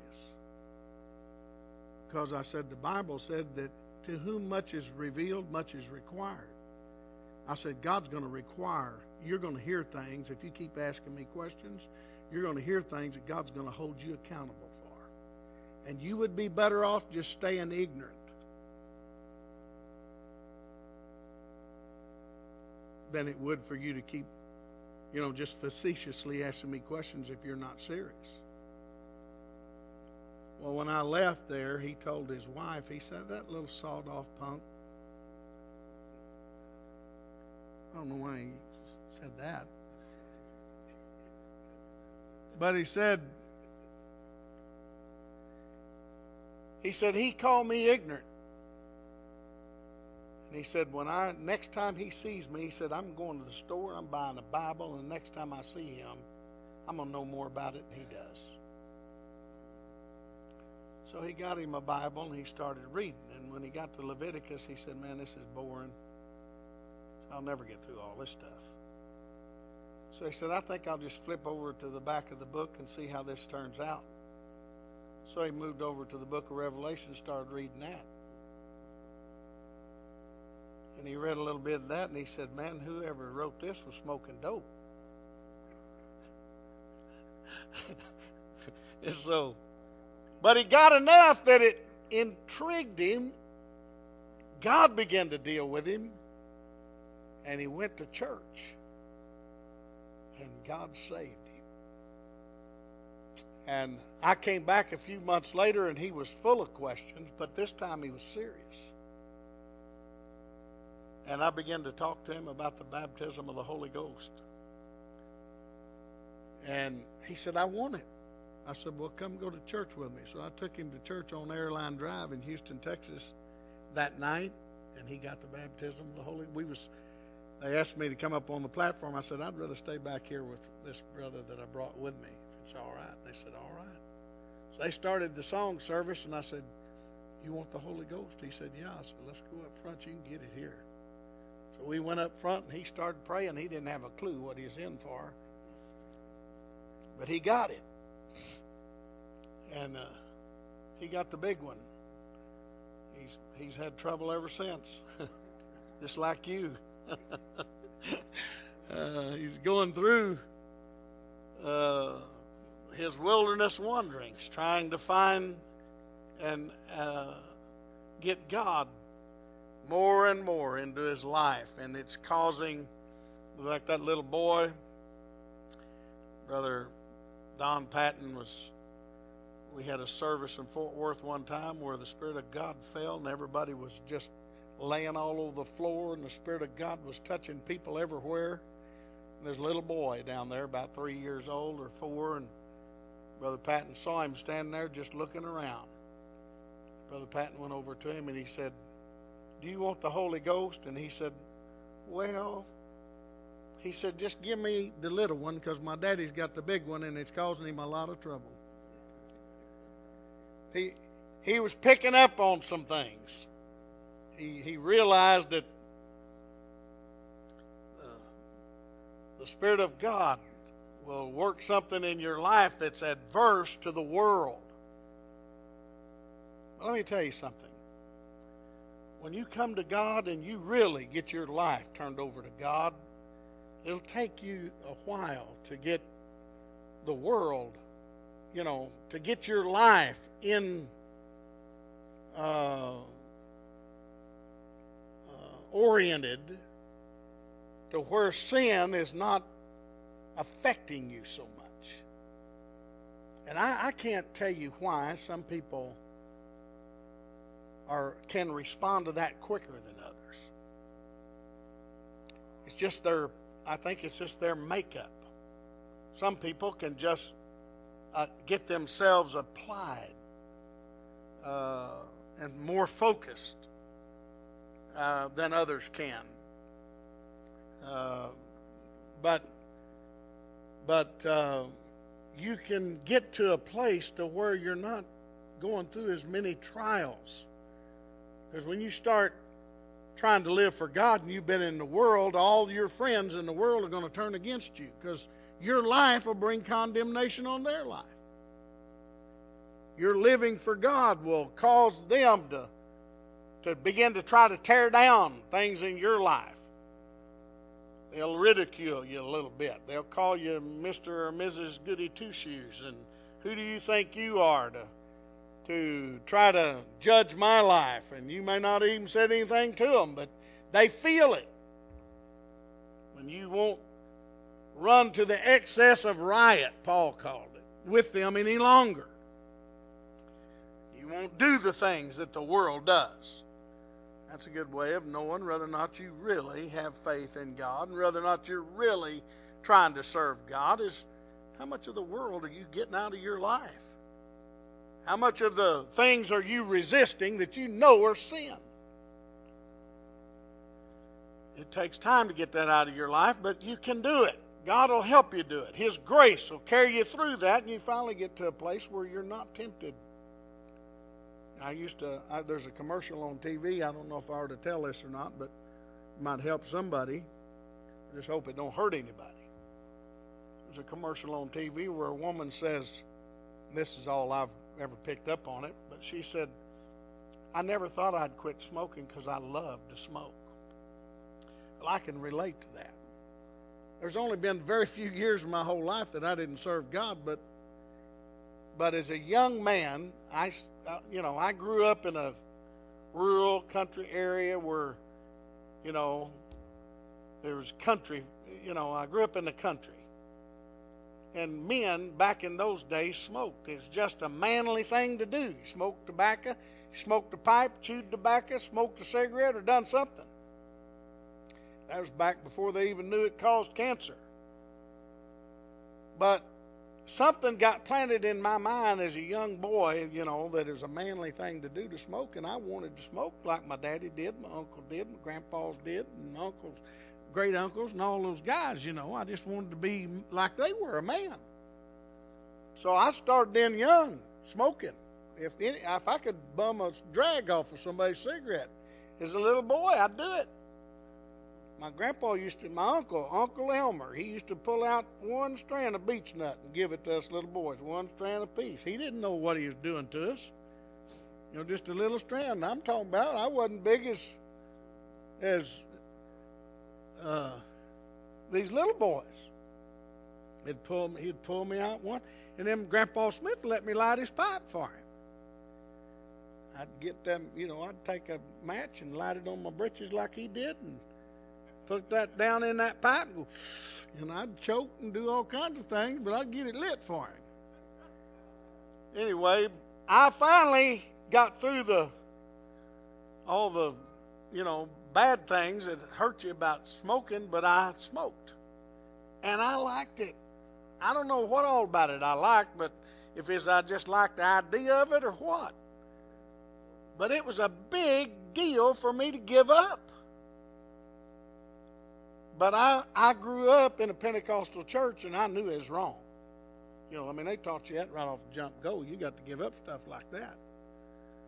Because I said, the Bible said that to whom much is revealed, much is required. I said, God's going to require, you're going to hear things. If you keep asking me questions, you're going to hear things that God's going to hold you accountable for. And you would be better off just staying ignorant than it would for you to keep, you know, just facetiously asking me questions if you're not serious. Well, when I left there, he told his wife, he said, that little sawed-off punk. I don't know why he said that. But he said, he said, he called me ignorant. And he said, when I next time he sees me, he said, I'm going to the store, I'm buying a Bible, and the next time I see him, I'm going to know more about it than he does. So he got him a Bible, and he started reading. And when he got to Leviticus, he said, man, this is boring. I'll never get through all this stuff. So he said, I think I'll just flip over to the back of the book and see how this turns out. So he moved over to the book of Revelation and started reading that. And he read a little bit of that, and he said, man, whoever wrote this was smoking dope. And so, but he got enough that it intrigued him. God began to deal with him, and he went to church, and God saved him. And I came back a few months later, and he was full of questions, but this time he was serious. And I began to talk to him about the baptism of the Holy Ghost. And he said, I want it. I said, well, come go to church with me. So I took him to church on Airline Drive in Houston, Texas that night, and he got the baptism of the Holy Ghost. We was, they asked me to come up on the platform. I said, I'd rather stay back here with this brother that I brought with me, if it's all right. They said, all right. So they started the song service, and I said, you want the Holy Ghost? He said, yeah. I said, let's go up front. You can get it here. So we went up front, and he started praying. He didn't have a clue what he was in for. But he got it. And uh, he got the big one. He's he's had trouble ever since. Just like you. uh, he's going through uh, his wilderness wanderings, trying to find and uh, get God more and more into his life, and it's causing, like that little boy, Brother Don Patton was, we had a service in Fort Worth one time where the Spirit of God fell, and everybody was just laying all over the floor, and the Spirit of God was touching people everywhere. And there's a little boy down there, about three years old or four, and Brother Patton saw him standing there just looking around. Brother Patton went over to him, and he said, do you want the Holy Ghost? And he said, well, he said, just give me the little one because my daddy's got the big one and it's causing him a lot of trouble. He he was picking up on some things. He he realized that uh, the Spirit of God will work something in your life that's adverse to the world. Let me tell you something. When you come to God and you really get your life turned over to God, it'll take you a while to get the world, you know, to get your life in uh, uh, oriented to where sin is not affecting you so much. And I, I can't tell you why some people are can respond to that quicker than others. It's just their, I think it's just their makeup. Some people can just uh, get themselves applied uh, and more focused uh, than others can. Uh, but but uh, you can get to a place to where you're not going through as many trials. Because when you start trying to live for God and you've been in the world, all your friends in the world are going to turn against you because your life will bring condemnation on their life. Your living for God will cause them to, to begin to try to tear down things in your life. They'll ridicule you a little bit. They'll call you Mister or Missus Goody Two-Shoes, and who do you think you are to to try to judge my life? And you may not even said anything to them, but they feel it. When you won't run to the excess of riot, Paul called it, with them any longer. You won't do the things that the world does. That's a good way of knowing whether or not you really have faith in God and whether or not you're really trying to serve God is how much of the world are you getting out of your life? How much of the things are you resisting that you know are sin? It takes time to get that out of your life, but you can do it. God will help you do it. His grace will carry you through that, and you finally get to a place where you're not tempted. I used to, I, there's a commercial on T V. I don't know if I were to tell this or not, but it might help somebody. I just hope it don't hurt anybody. There's a commercial on T V where a woman says, and this is all I've ever picked up on it, but she said, I never thought I'd quit smoking because I love to smoke. Well, I can relate to that. There's only been very few years in my whole life that I didn't serve God, but but as a young man, I, you know, I grew up in a rural country area where, you know, there was country, you know, I grew up in the country. And men back in those days smoked. It's just a manly thing to do. You smoked tobacco, you smoked a pipe, chewed tobacco, smoked a cigarette, or done something. That was back before they even knew it caused cancer. But something got planted in my mind as a young boy, you know, that it was a manly thing to do to smoke, and I wanted to smoke like my daddy did, my uncle did, my grandpas did, and uncles, great uncles, and all those guys, you know. I just wanted to be like they were, a man. So I started in young, smoking. If any, if I could bum a drag off of somebody's cigarette as a little boy, I'd do it. My grandpa used to, my uncle, Uncle Elmer, he used to pull out one strand of beech nut and give it to us little boys, one strand apiece. He didn't know what he was doing to us. You know, just a little strand. And I'm talking about, I wasn't big as, as uh, these little boys. He'd pull, me, he'd pull me out one, and then Grandpa Smith let me light his pipe for him. I'd get them, you know, I'd take a match and light it on my britches like he did, and put that down in that pipe and go, and I'd choke and do all kinds of things, but I'd get it lit for him. Anyway, I finally got through the all the, you know, bad things that hurt you about smoking, but I smoked. And I liked it. I don't know what all about it I liked, but if it's I just liked the idea of it or what. But it was a big deal for me to give up. But I, I grew up in a Pentecostal church, and I knew it was wrong. You know, I mean, they taught you that right off the jump go. You got to give up stuff like that.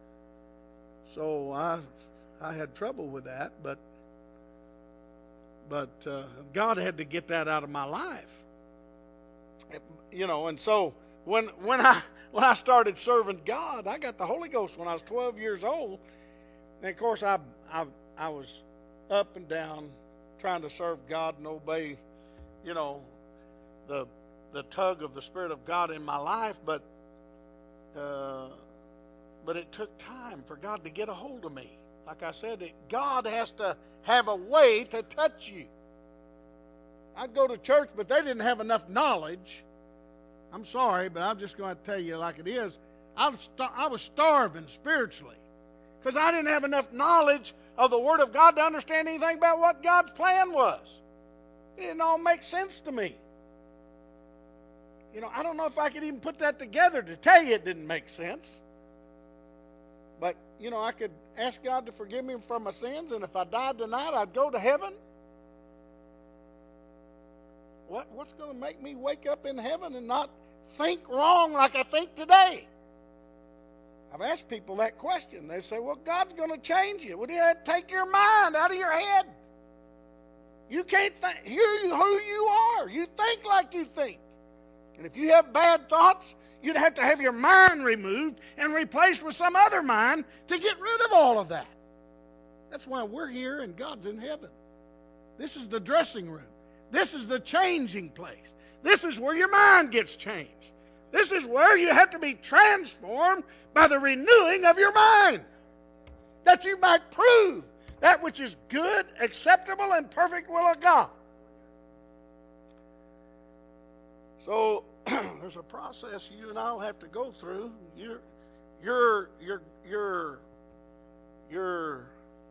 So I I had trouble with that, but but uh, God had to get that out of my life. You know, and so when when I when I started serving God, I got the Holy Ghost when I was twelve years old. And of course, I I I was up and down trying to serve God and obey, you know, the the tug of the Spirit of God in my life. But uh, but it took time for God to get a hold of me. Like I said, it, God has to have a way to touch you. I'd go to church, but they didn't have enough knowledge. I'm sorry, but I'm just going to tell you like it is. I was, star- I was starving spiritually because I didn't have enough knowledge of the Word of God to understand anything about what God's plan was. It didn't all make sense to me. You know, I don't know if I could even put that together to tell you it didn't make sense. But, you know, I could ask God to forgive me for my sins, and if I died tonight, I'd go to heaven. What, what's going to make me wake up in heaven and not think wrong like I think today? I've asked people that question. They say, well, God's going to change you. Well, you have to take your mind out of your head. You can't think who you, who you are. You think like you think. And if you have bad thoughts, you'd have to have your mind removed and replaced with some other mind to get rid of all of that. That's why we're here and God's in heaven. This is the dressing room. This is the changing place. This is where your mind gets changed. This is where you have to be transformed by the renewing of your mind, that you might prove that which is good, acceptable, and perfect will of God. So there's a process you and I'll have to go through. You're, you're, you're, you're, you're,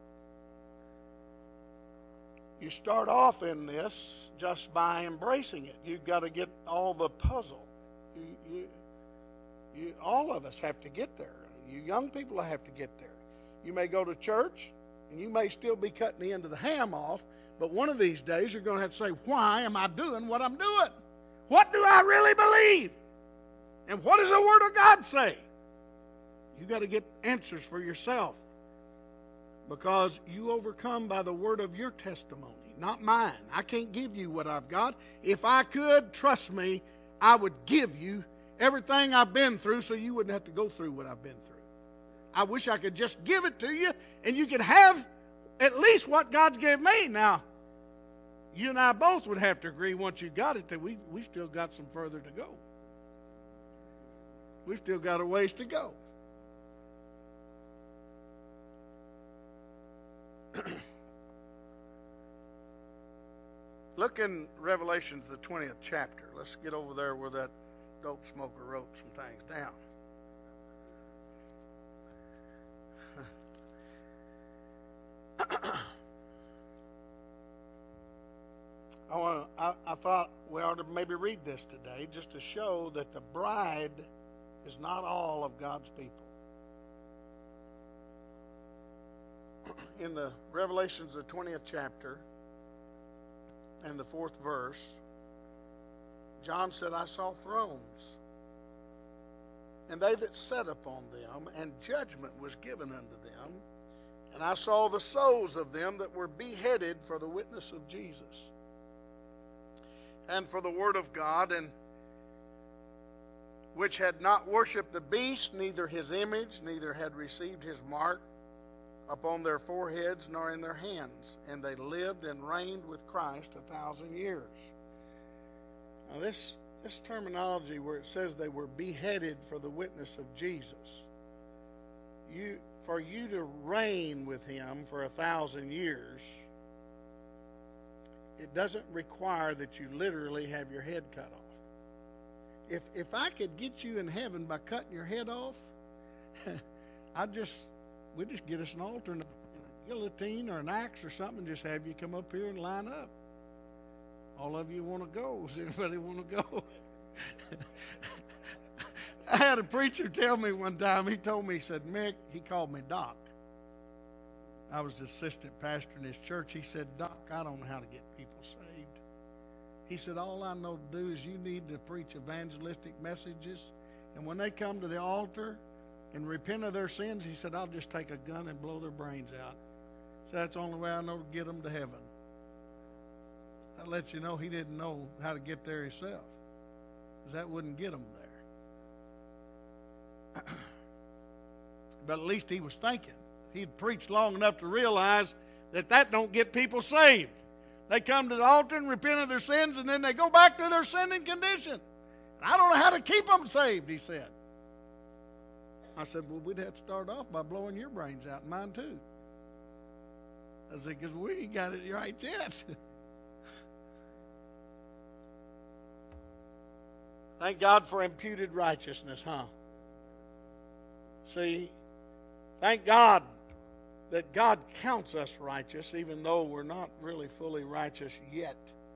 you start off in this just by embracing it. You've got to get all the puzzle. You, you, you, all of us have to get there. You young people have to get there. You may go to church, and you may still be cutting the end of the ham off, but one of these days you're going to have to say, why am I doing what I'm doing? What do I really believe? And what does the Word of God say? You've got to get answers for yourself, because you overcome by the word of your testimony, not mine. I can't give you what I've got. If I could, trust me, I would give you everything I've been through so you wouldn't have to go through what I've been through. I wish I could just give it to you and you could have at least what God's given me. Now, you and I both would have to agree once you got it that we we still got some further to go. We've still got a ways to go. Look in Revelations, the twentieth chapter. Let's get over there where that dope smoker wrote some things down. I, want I, I thought we ought to maybe read this today just to show that the bride is not all of God's people. In the Revelations, the twentieth chapter and the fourth verse, John said, I saw thrones, and they that sat upon them, and judgment was given unto them. And I saw the souls of them that were beheaded for the witness of Jesus, and for the word of God, and which had not worshipped the beast, neither his image, neither had received his mark upon their foreheads nor in their hands. And they lived and reigned with Christ a thousand years. Now this, this terminology where it says they were beheaded for the witness of Jesus, you for you to reign with him for a thousand years, it doesn't require that you literally have your head cut off. If if I could get you in heaven by cutting your head off, I'd just we'd just get us an altar and a guillotine or an axe or something, and just have you come up here and line up. All of you want to go? Does anybody want to go? I had a preacher tell me one time, he told me, he said, Mick, he called me Doc. I was the assistant pastor in his church. He said, Doc, I don't know how to get people saved. He said, all I know to do is you need to preach evangelistic messages, and when they come to the altar and repent of their sins, he said, I'll just take a gun and blow their brains out. He said, that's the only way I know to get them to heaven. that lets you know he didn't know how to get there himself, because that wouldn't get him there. But at least he was thinking. He'd preached long enough to realize that that don't get people saved. They come to the altar and repent of their sins, and then they go back to their sinning condition. And I don't know how to keep them saved, he said. I said, well, we'd have to start off by blowing your brains out, and mine too. I said, because we ain't got it right yet. Thank God for imputed righteousness, huh? See, thank God that God counts us righteous, even though we're not really fully righteous yet.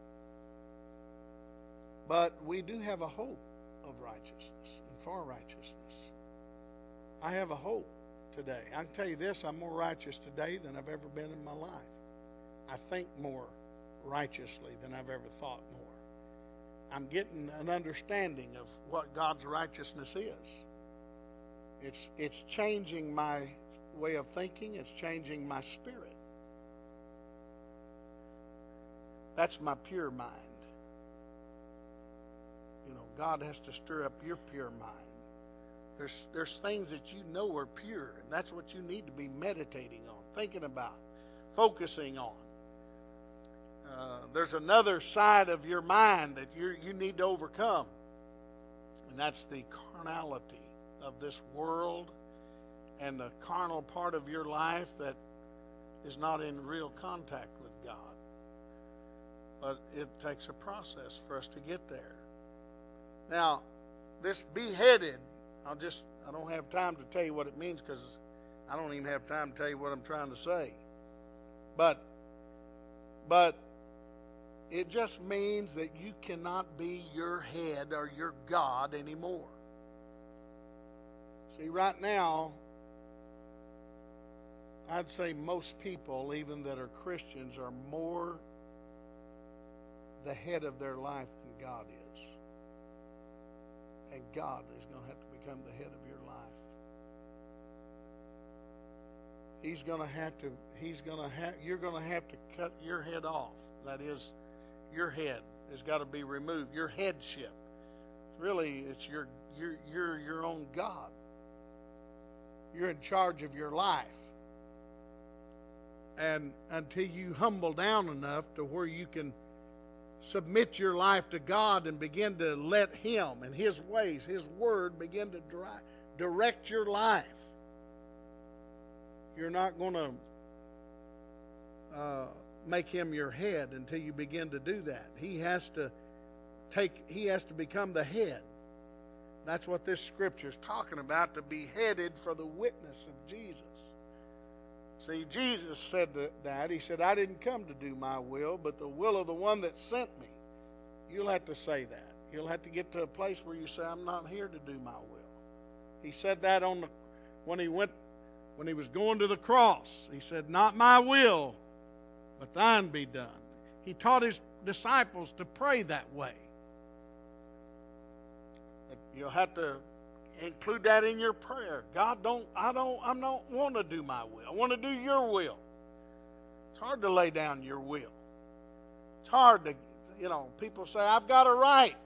But we do have a hope of righteousness and for righteousness. I have a hope today. I can tell you this, I'm more righteous today than I've ever been in my life. I think more righteously than I've ever thought more. I'm getting an understanding of what God's righteousness is. It's, it's changing my way of thinking. It's changing my spirit. That's my pure mind. You know, God has to stir up your pure mind. There's, there's things that you know are pure, and that's what you need to be meditating on, thinking about, focusing on. Uh, there's another side of your mind that you you need to overcome, and that's the carnality of this world and the carnal part of your life that is not in real contact with God. But it takes a process for us to get there. Now, this beheaded, I'll just, I don't have time to tell you what it means, because I don't even have time to tell you what I'm trying to say. But, but it just means that you cannot be your head or your God anymore. See, right now, I'd say most people, even that are Christians, are more the head of their life than God is. And God is going to have to become the head of your life. He's going to have to, he's going to have, you're going to have to cut your head off. That is, your head has got to be removed. Your headship. Really, it's your, your, your, your own God. You're in charge of your life. And until you humble down enough to where you can submit your life to God and begin to let Him and His ways, His Word begin to direct your life, you're not going to uh, make Him your head until you begin to do that. He has to take, He has to become the head. That's what this scripture is talking about, to be headed for the witness of Jesus. See, Jesus said that. He said, I didn't come to do my will, but the will of the one that sent me. You'll have to say that. You'll have to get to a place where you say, I'm not here to do my will. He said that on the when he went when he was going to the cross. He said, not my will, but thine be done. He taught his disciples to pray that way. But you'll have to include that in your prayer. God, don't I don't I don't want to do my will. I want to do your will. It's hard to lay down your will. It's hard to, you know, people say, I've got a right.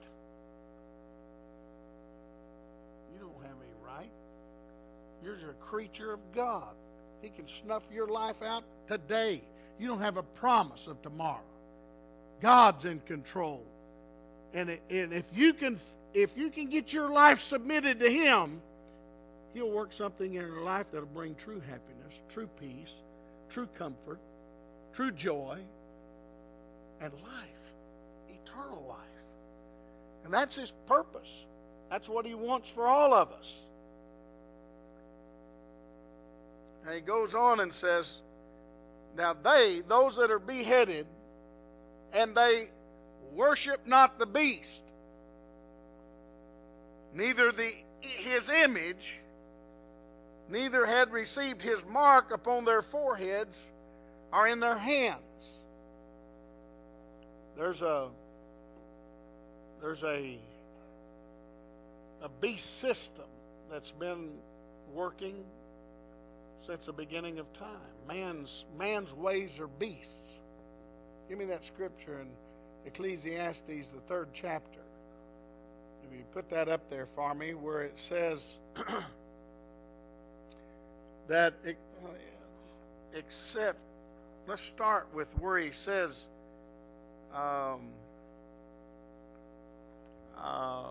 You don't have any right. You're a creature of God. He can snuff your life out today. You don't have a promise of tomorrow. God's in control. And, and if you can If you can get your life submitted to Him, He'll work something in your life that'll bring true happiness, true peace, true comfort, true joy, and life, eternal life. And that's His purpose. That's what He wants for all of us. And He goes on and says, now they, those that are beheaded, and they worship not the beast, neither the his image, neither had received his mark upon their foreheads or in their hands. There's a there's a a beast system that's been working since the beginning of time. Man's man's ways are beasts. Give me that scripture in Ecclesiastes, the third chapter. If you put that up there for me, where it says that it, except, let's start with where he says, um, uh,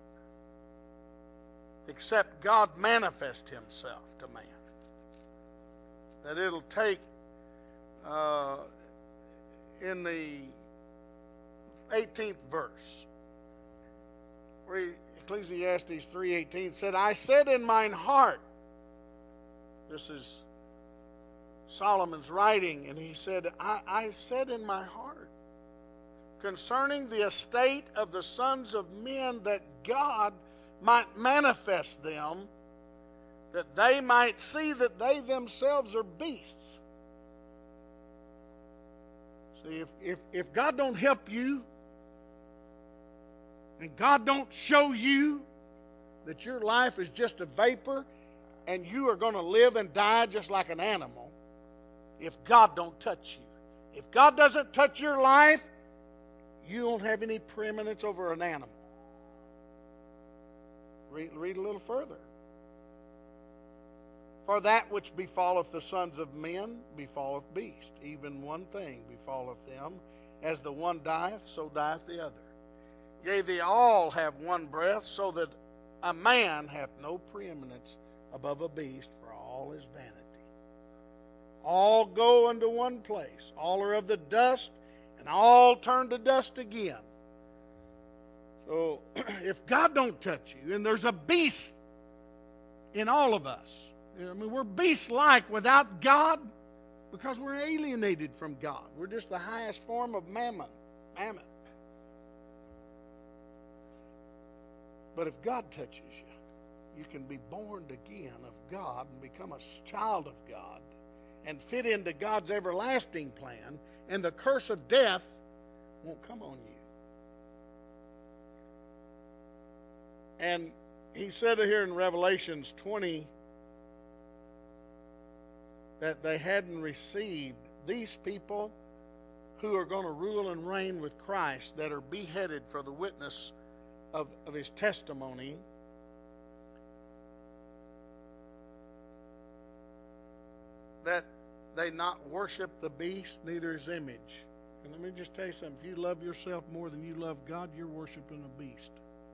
except God manifest himself to man. That it'll take, uh, in the eighteenth verse, where Ecclesiastes three eighteen said, I said in mine heart, this is Solomon's writing, and he said, I, I said in my heart, concerning the estate of the sons of men, that God might manifest them, that they might see that they themselves are beasts. See, if, if, if God don't help you, and God don't show you that your life is just a vapor, and you are going to live and die just like an animal, if God don't touch you. If God doesn't touch your life, you don't have any preeminence over an animal. Read, read a little further. For that which befalleth the sons of men befalleth beasts. Even one thing befalleth them. As the one dieth, so dieth the other. Yea, they all have one breath, so that a man hath no preeminence above a beast, for all is vanity. All go unto one place. All are of the dust, and all turn to dust again. So, if God don't touch you, and there's a beast in all of us, I mean, we're beast-like without God because we're alienated from God. We're just the highest form of mammon. Mammon. But if God touches you, you can be born again of God and become a child of God and fit into God's everlasting plan, and the curse of death won't come on you. And he said here in Revelations twenty that they hadn't received these people who are going to rule and reign with Christ, that are beheaded for the witness of, of his testimony. That they not worship the beast, neither his image. And let me just tell you something. If you love yourself more than you love God, you're worshiping a beast.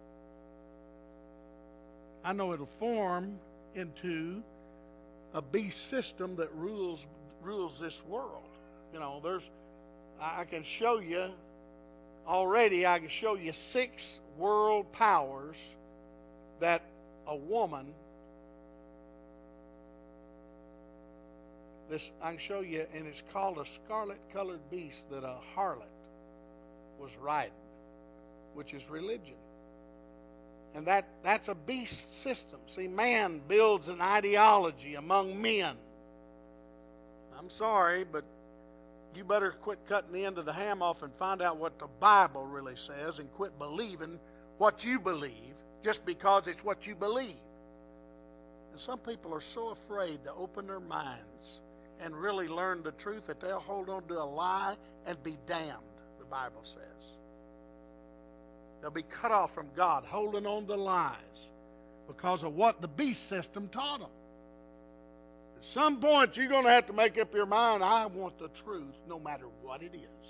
I know it'll form into a beast system that rules rules this world. You know, there's, I can show you already, I can show you six world powers that a woman, this I can show you, and it's called a scarlet-colored beast that a harlot was riding, which is religion. And that, that's a beast system. See, man builds an ideology among men. I'm sorry, but you better quit cutting the end of the ham off and find out what the Bible really says, and quit believing what you believe just because it's what you believe. And some people are so afraid to open their minds and really learn the truth that they'll hold on to a lie and be damned, the Bible says. They'll be cut off from God, holding on to lies because of what the beast system taught them. At some point, you're going to have to make up your mind, I want the truth no matter what it is.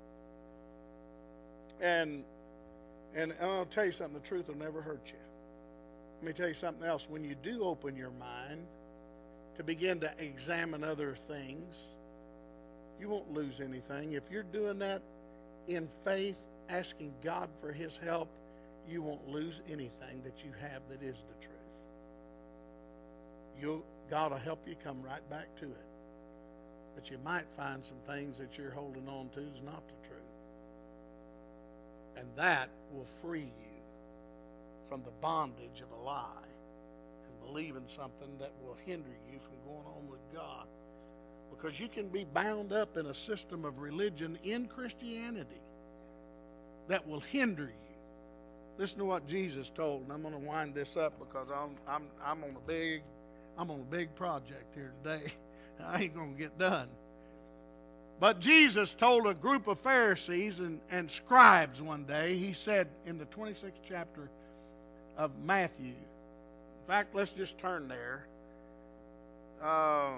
And, and I'll tell you something, the truth will never hurt you. Let me tell you something else. When you do open your mind to begin to examine other things, you won't lose anything. If you're doing that in faith, asking God for his help, you won't lose anything that you have that is the truth. You'll, God will help you come right back to it. But you might find some things that you're holding on to is not the truth. And that will free you from the bondage of a lie and believing something that will hinder you from going on with God. Because you can be bound up in a system of religion in Christianity that will hinder you. Listen to what Jesus told, and I'm going to wind this up because I'm I'm I'm on a big I'm on a big project here today. I ain't going to get done. But Jesus told a group of Pharisees and, and scribes one day, he said in the twenty-sixth chapter of Matthew, in fact, let's just turn there. Uh,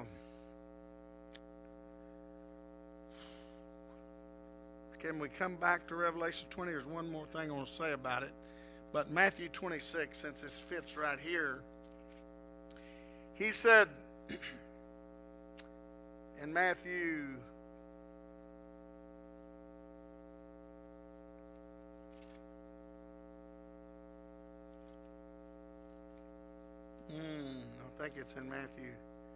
can we come back to Revelation twenty? There's one more thing I want to say about it. But Matthew twenty-six, since this fits right here, he said in Matthew Hmm, I think it's in Matthew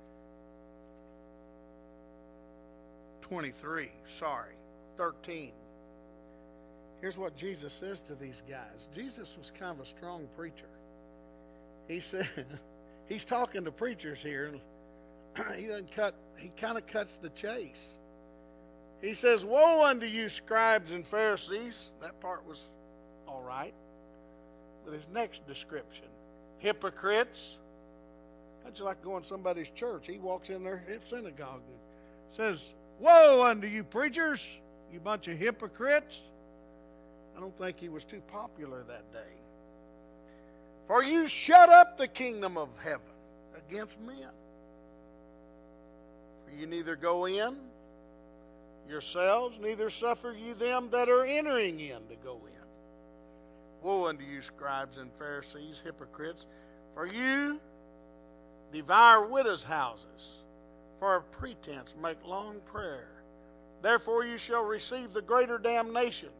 twenty-three. Sorry, thirteen. Here's what Jesus says to these guys. Jesus was kind of a strong preacher. He said, he's talking to preachers here. He doesn't cut. He kind of cuts the chase. He says, "Woe unto you, scribes and Pharisees." That part was all right. But his next description, hypocrites. That's like going to somebody's church. He walks in their synagogue and says, "Woe unto you, preachers, you bunch of hypocrites." I don't think he was too popular that day. "For you shut up the kingdom of heaven against men. For you neither go in yourselves, neither suffer you them that are entering in to go in. Woe unto you, scribes and Pharisees, hypocrites, for you devour widows' houses, for a pretense make long prayer. Therefore you shall receive the greater damnation.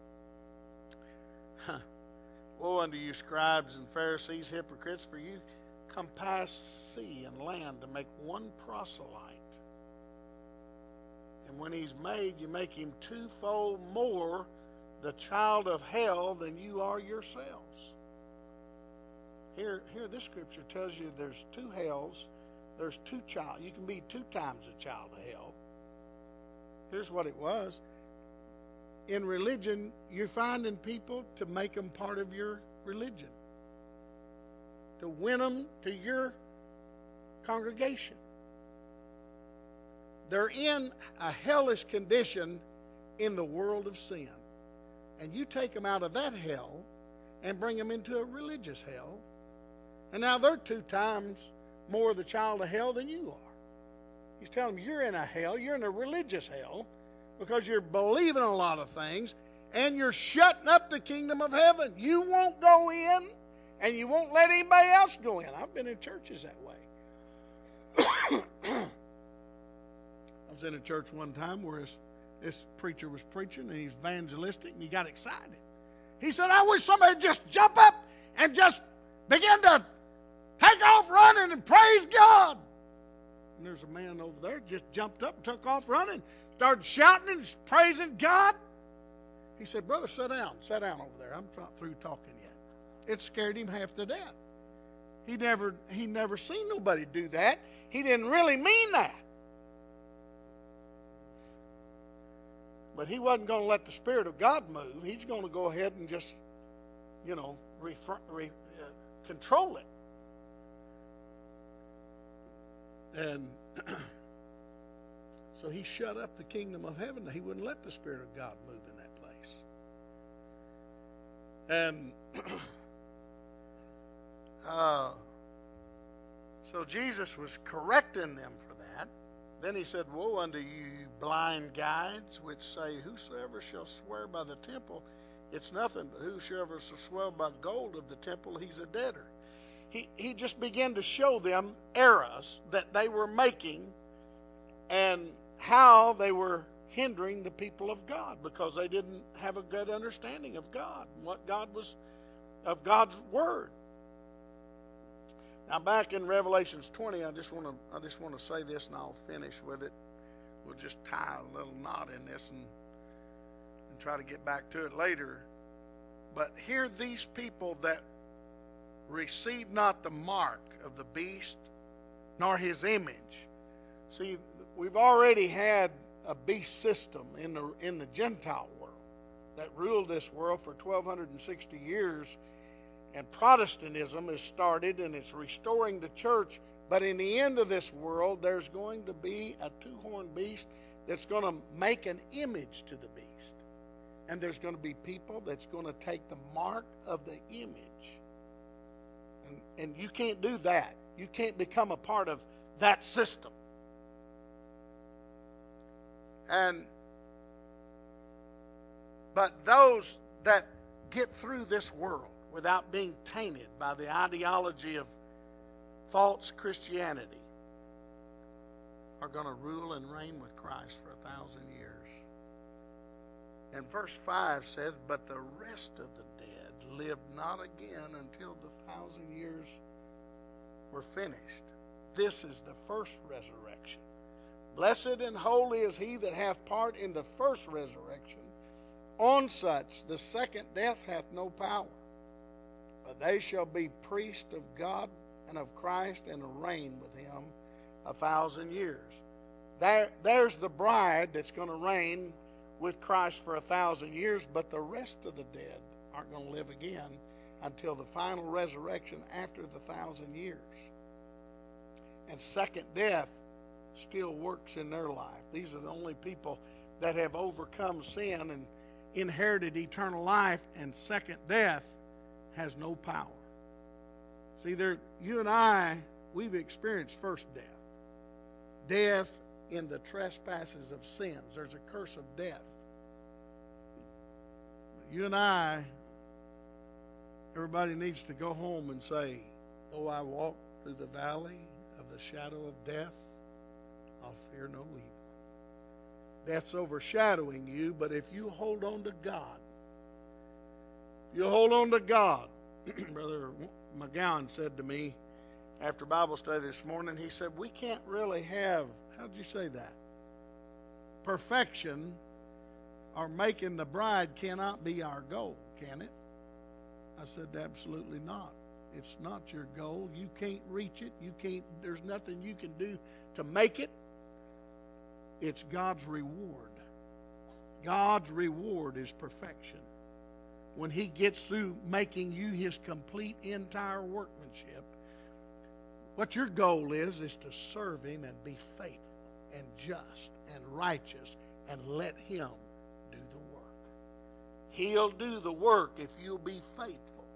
Woe unto you, scribes and Pharisees, hypocrites, for you compass sea and land to make one proselyte. And when he's made, you make him twofold more the child of hell than you are yourselves." Here, here this scripture tells you there's two hells. There's two child. You can be two times a child of hell. Here's what it was. In religion, you're finding people to make them part of your religion, to win them to your congregation. They're in a hellish condition in the world of sin. And you take them out of that hell and bring them into a religious hell. And now they're two times more the child of hell than you are. He's telling them you're in a hell, you're in a religious hell, because you're believing a lot of things, and you're shutting up the kingdom of heaven. You won't go in, and you won't let anybody else go in. I've been in churches that way. I was in a church one time where this, this preacher was preaching, and he's evangelistic, and he got excited. He said, "I wish somebody would just jump up and just begin to take off running and praise God." And there's a man over there just jumped up and took off running, started shouting and praising God. He said, "Brother, sit down. Sit down over there. I'm not through talking yet." It scared him half to death. He never, he never seen nobody do that. He didn't really mean that. But he wasn't going to let the Spirit of God move. He's going to go ahead and just, you know, refer, re, uh, control it. And so he shut up the kingdom of heaven. He wouldn't let the Spirit of God move in that place. And uh, so Jesus was correcting them for that. Then he said, "Woe unto you, blind guides, which say, whosoever shall swear by the temple, it's nothing, but whosoever shall swear by gold of the temple, he's a debtor." He, he just began to show them errors that they were making and how they were hindering the people of God, because they didn't have a good understanding of God and what God was, of God's word. Now back in Revelations twenty, I just want to I just want to say this, and I'll finish with it. We'll just tie a little knot in this and and try to get back to it later. But here, these people that receive not the mark of the beast, nor his image. See, we've already had a beast system in the in the Gentile world that ruled this world for twelve sixty years, and Protestantism has started and it's restoring the church. But in the end of this world, there's going to be a two-horned beast that's going to make an image to the beast. And there's going to be people that's going to take the mark of the image. And, and you can't do that. You can't become a part of that system. And but those that get through this world without being tainted by the ideology of false Christianity are going to rule and reign with Christ for a thousand years. And verse five says, but the rest of the dead lived not again until the thousand years were finished. This is the first resurrection. Blessed and holy is he that hath part in the first resurrection. On such the second death hath no power. But they shall be priests of God and of Christ, and reign with him a thousand years. There, there's the bride that's going to reign with Christ for a thousand years, but the rest of the dead aren't going to live again until the final resurrection after the thousand years. And second death still works in their life. These are the only people that have overcome sin and inherited eternal life, and second death has no power. See, there, you and I, we've experienced first death. Death in the trespasses of sins. There's a curse of death. You and I, everybody needs to go home and say, though I walk through the valley of the shadow of death, I'll fear no evil. Death's overshadowing you, but if you hold on to God, you hold on to God. Brother McGowan said to me after Bible study this morning, he said, we can't really have, how did you say that? Perfection or making the bride cannot be our goal, can it? I said, absolutely not. It's not your goal. You can't reach it. You can't, there's nothing you can do to make it. It's God's reward. God's reward is perfection. When he gets through making you his complete entire workmanship, what your goal is, is to serve him and be faithful and just and righteous and let him do the work. He'll do the work if you'll be faithful.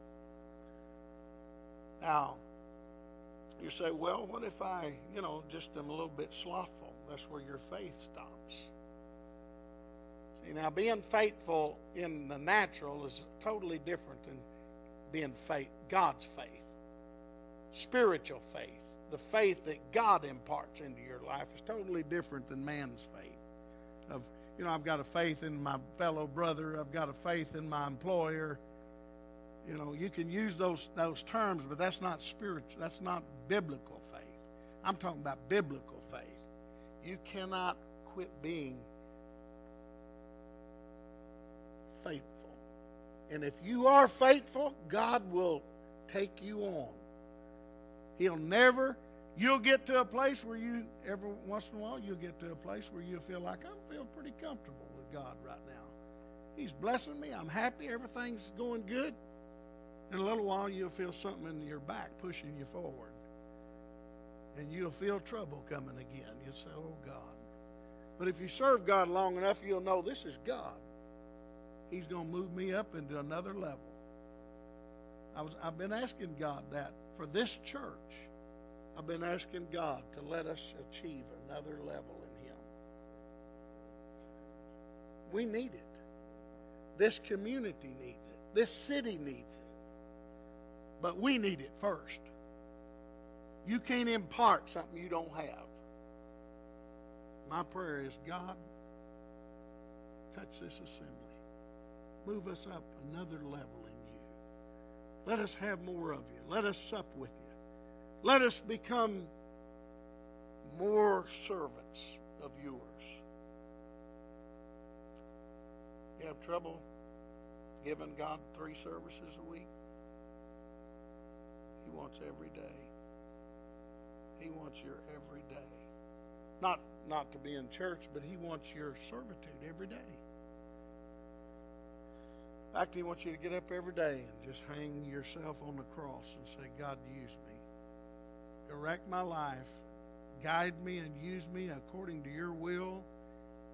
Now, you say, well, what if I, you know, just am a little bit slothful? That's where your faith stops. See, now being faithful in the natural is totally different than being faith, God's faith. Spiritual faith, the faith that God imparts into your life, is totally different than man's faith. Of, you know, I've got a faith in my fellow brother. I've got a faith in my employer. You know, you can use those those terms, but that's not spiritual. That's not biblical faith. I'm talking about biblical faith. You cannot quit being faithful. And if you are faithful, God will take you on. He'll never, you'll get to a place where you, every once in a while, you'll get to a place where you feel like, I feel pretty comfortable with God right now. He's blessing me. I'm happy. Everything's going good. In a little while, you'll feel something in your back pushing you forward. And you'll feel trouble coming again. You'll say, oh, God. But if you serve God long enough, you'll know this is God. He's going to move me up into another level. I was, I've been asking God that for this church. I've been asking God to let us achieve another level in Him. We need it. This community needs it. This city needs it. But we need it first. You can't impart something you don't have. My prayer is, God, touch this assembly. Move us up another level in you. Let us have more of you. Let us sup with you. Let us become more servants of yours. You have trouble giving God three services a week? He wants every day. He wants your every day. Not, not to be in church, but He wants your servitude every day. In fact, He wants you to get up every day and just hang yourself on the cross and say, God, use me. Direct my life. Guide me and use me according to your will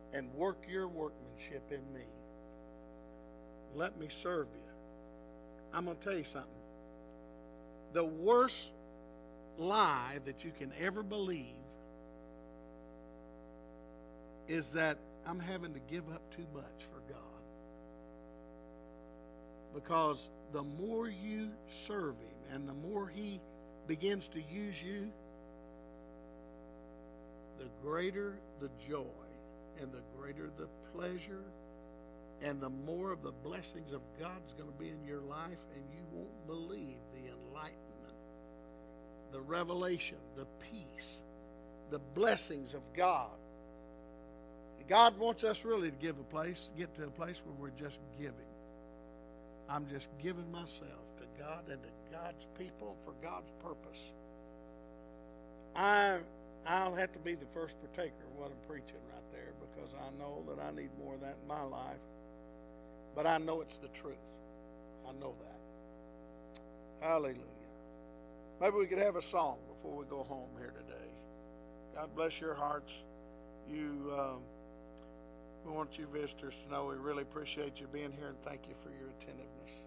and work your workmanship in me. Let me serve you. I'm going to tell you something. The worst lie that you can ever believe is that I'm having to give up too much for God. Because the more you serve Him and the more He begins to use you, the greater the joy and the greater the pleasure and the more of the blessings of God's going to be in your life, and you won't believe the enlightenment, the revelation, the peace, the blessings of God. God wants us really to give a place, get to a place where we're just giving. I'm just giving myself to God and to God's people for God's purpose. I, I'll have to be the first partaker of what I'm preaching right there, because I know that I need more of that in my life. But I know it's the truth. I know that. Hallelujah. Maybe we could have a song before we go home here today. God bless your hearts. You, um, we want you visitors to know we really appreciate you being here, and thank you for your attentiveness.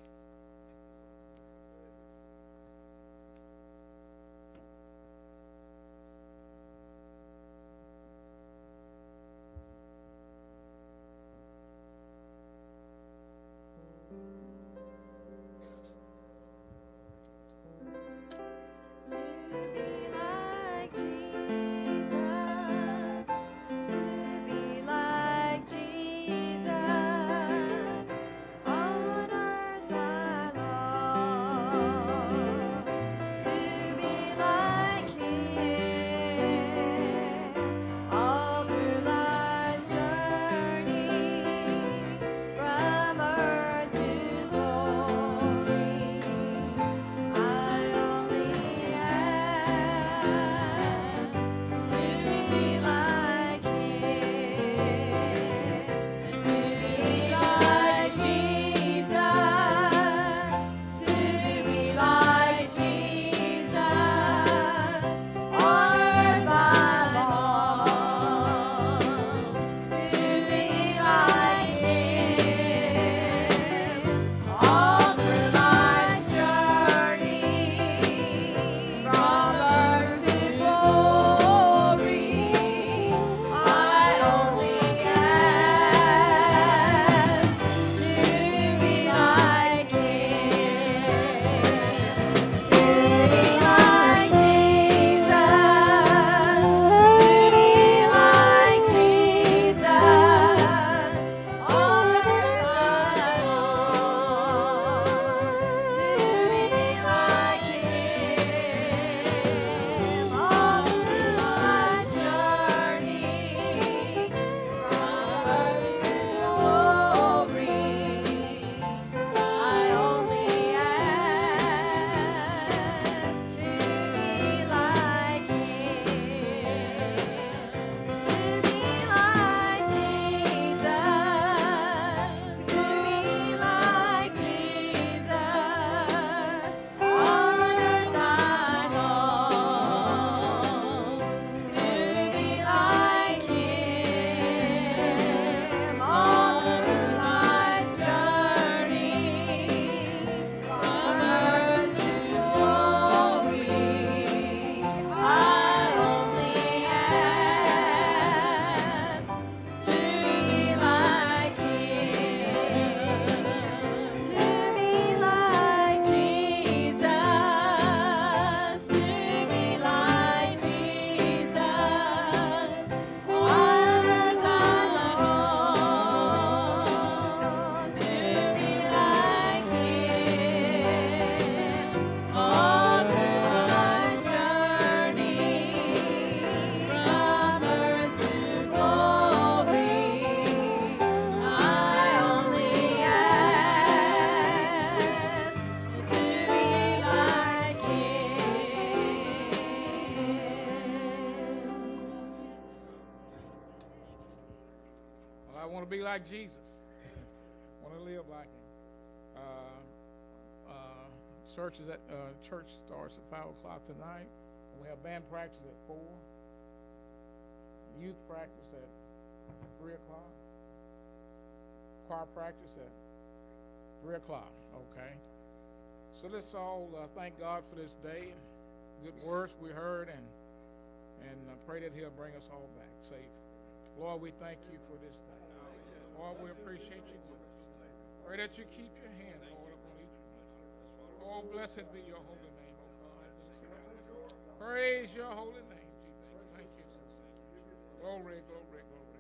Be like Jesus. Want to live like Him. Uh, uh, church is at uh, church starts at five o'clock tonight. We have band practice at four. Youth practice at Three o'clock. Choir practice at three o'clock. Okay. So let's all uh, thank God for this day. Good words we heard, and and uh, pray that He'll bring us all back safe. Lord, we thank you for this day. Lord, we appreciate you. Pray that you keep your hand, Lord, upon each of us. Oh, blessed be your holy name, oh God. Praise your holy name, Jesus. Thank you, Jesus. Glory, glory, glory.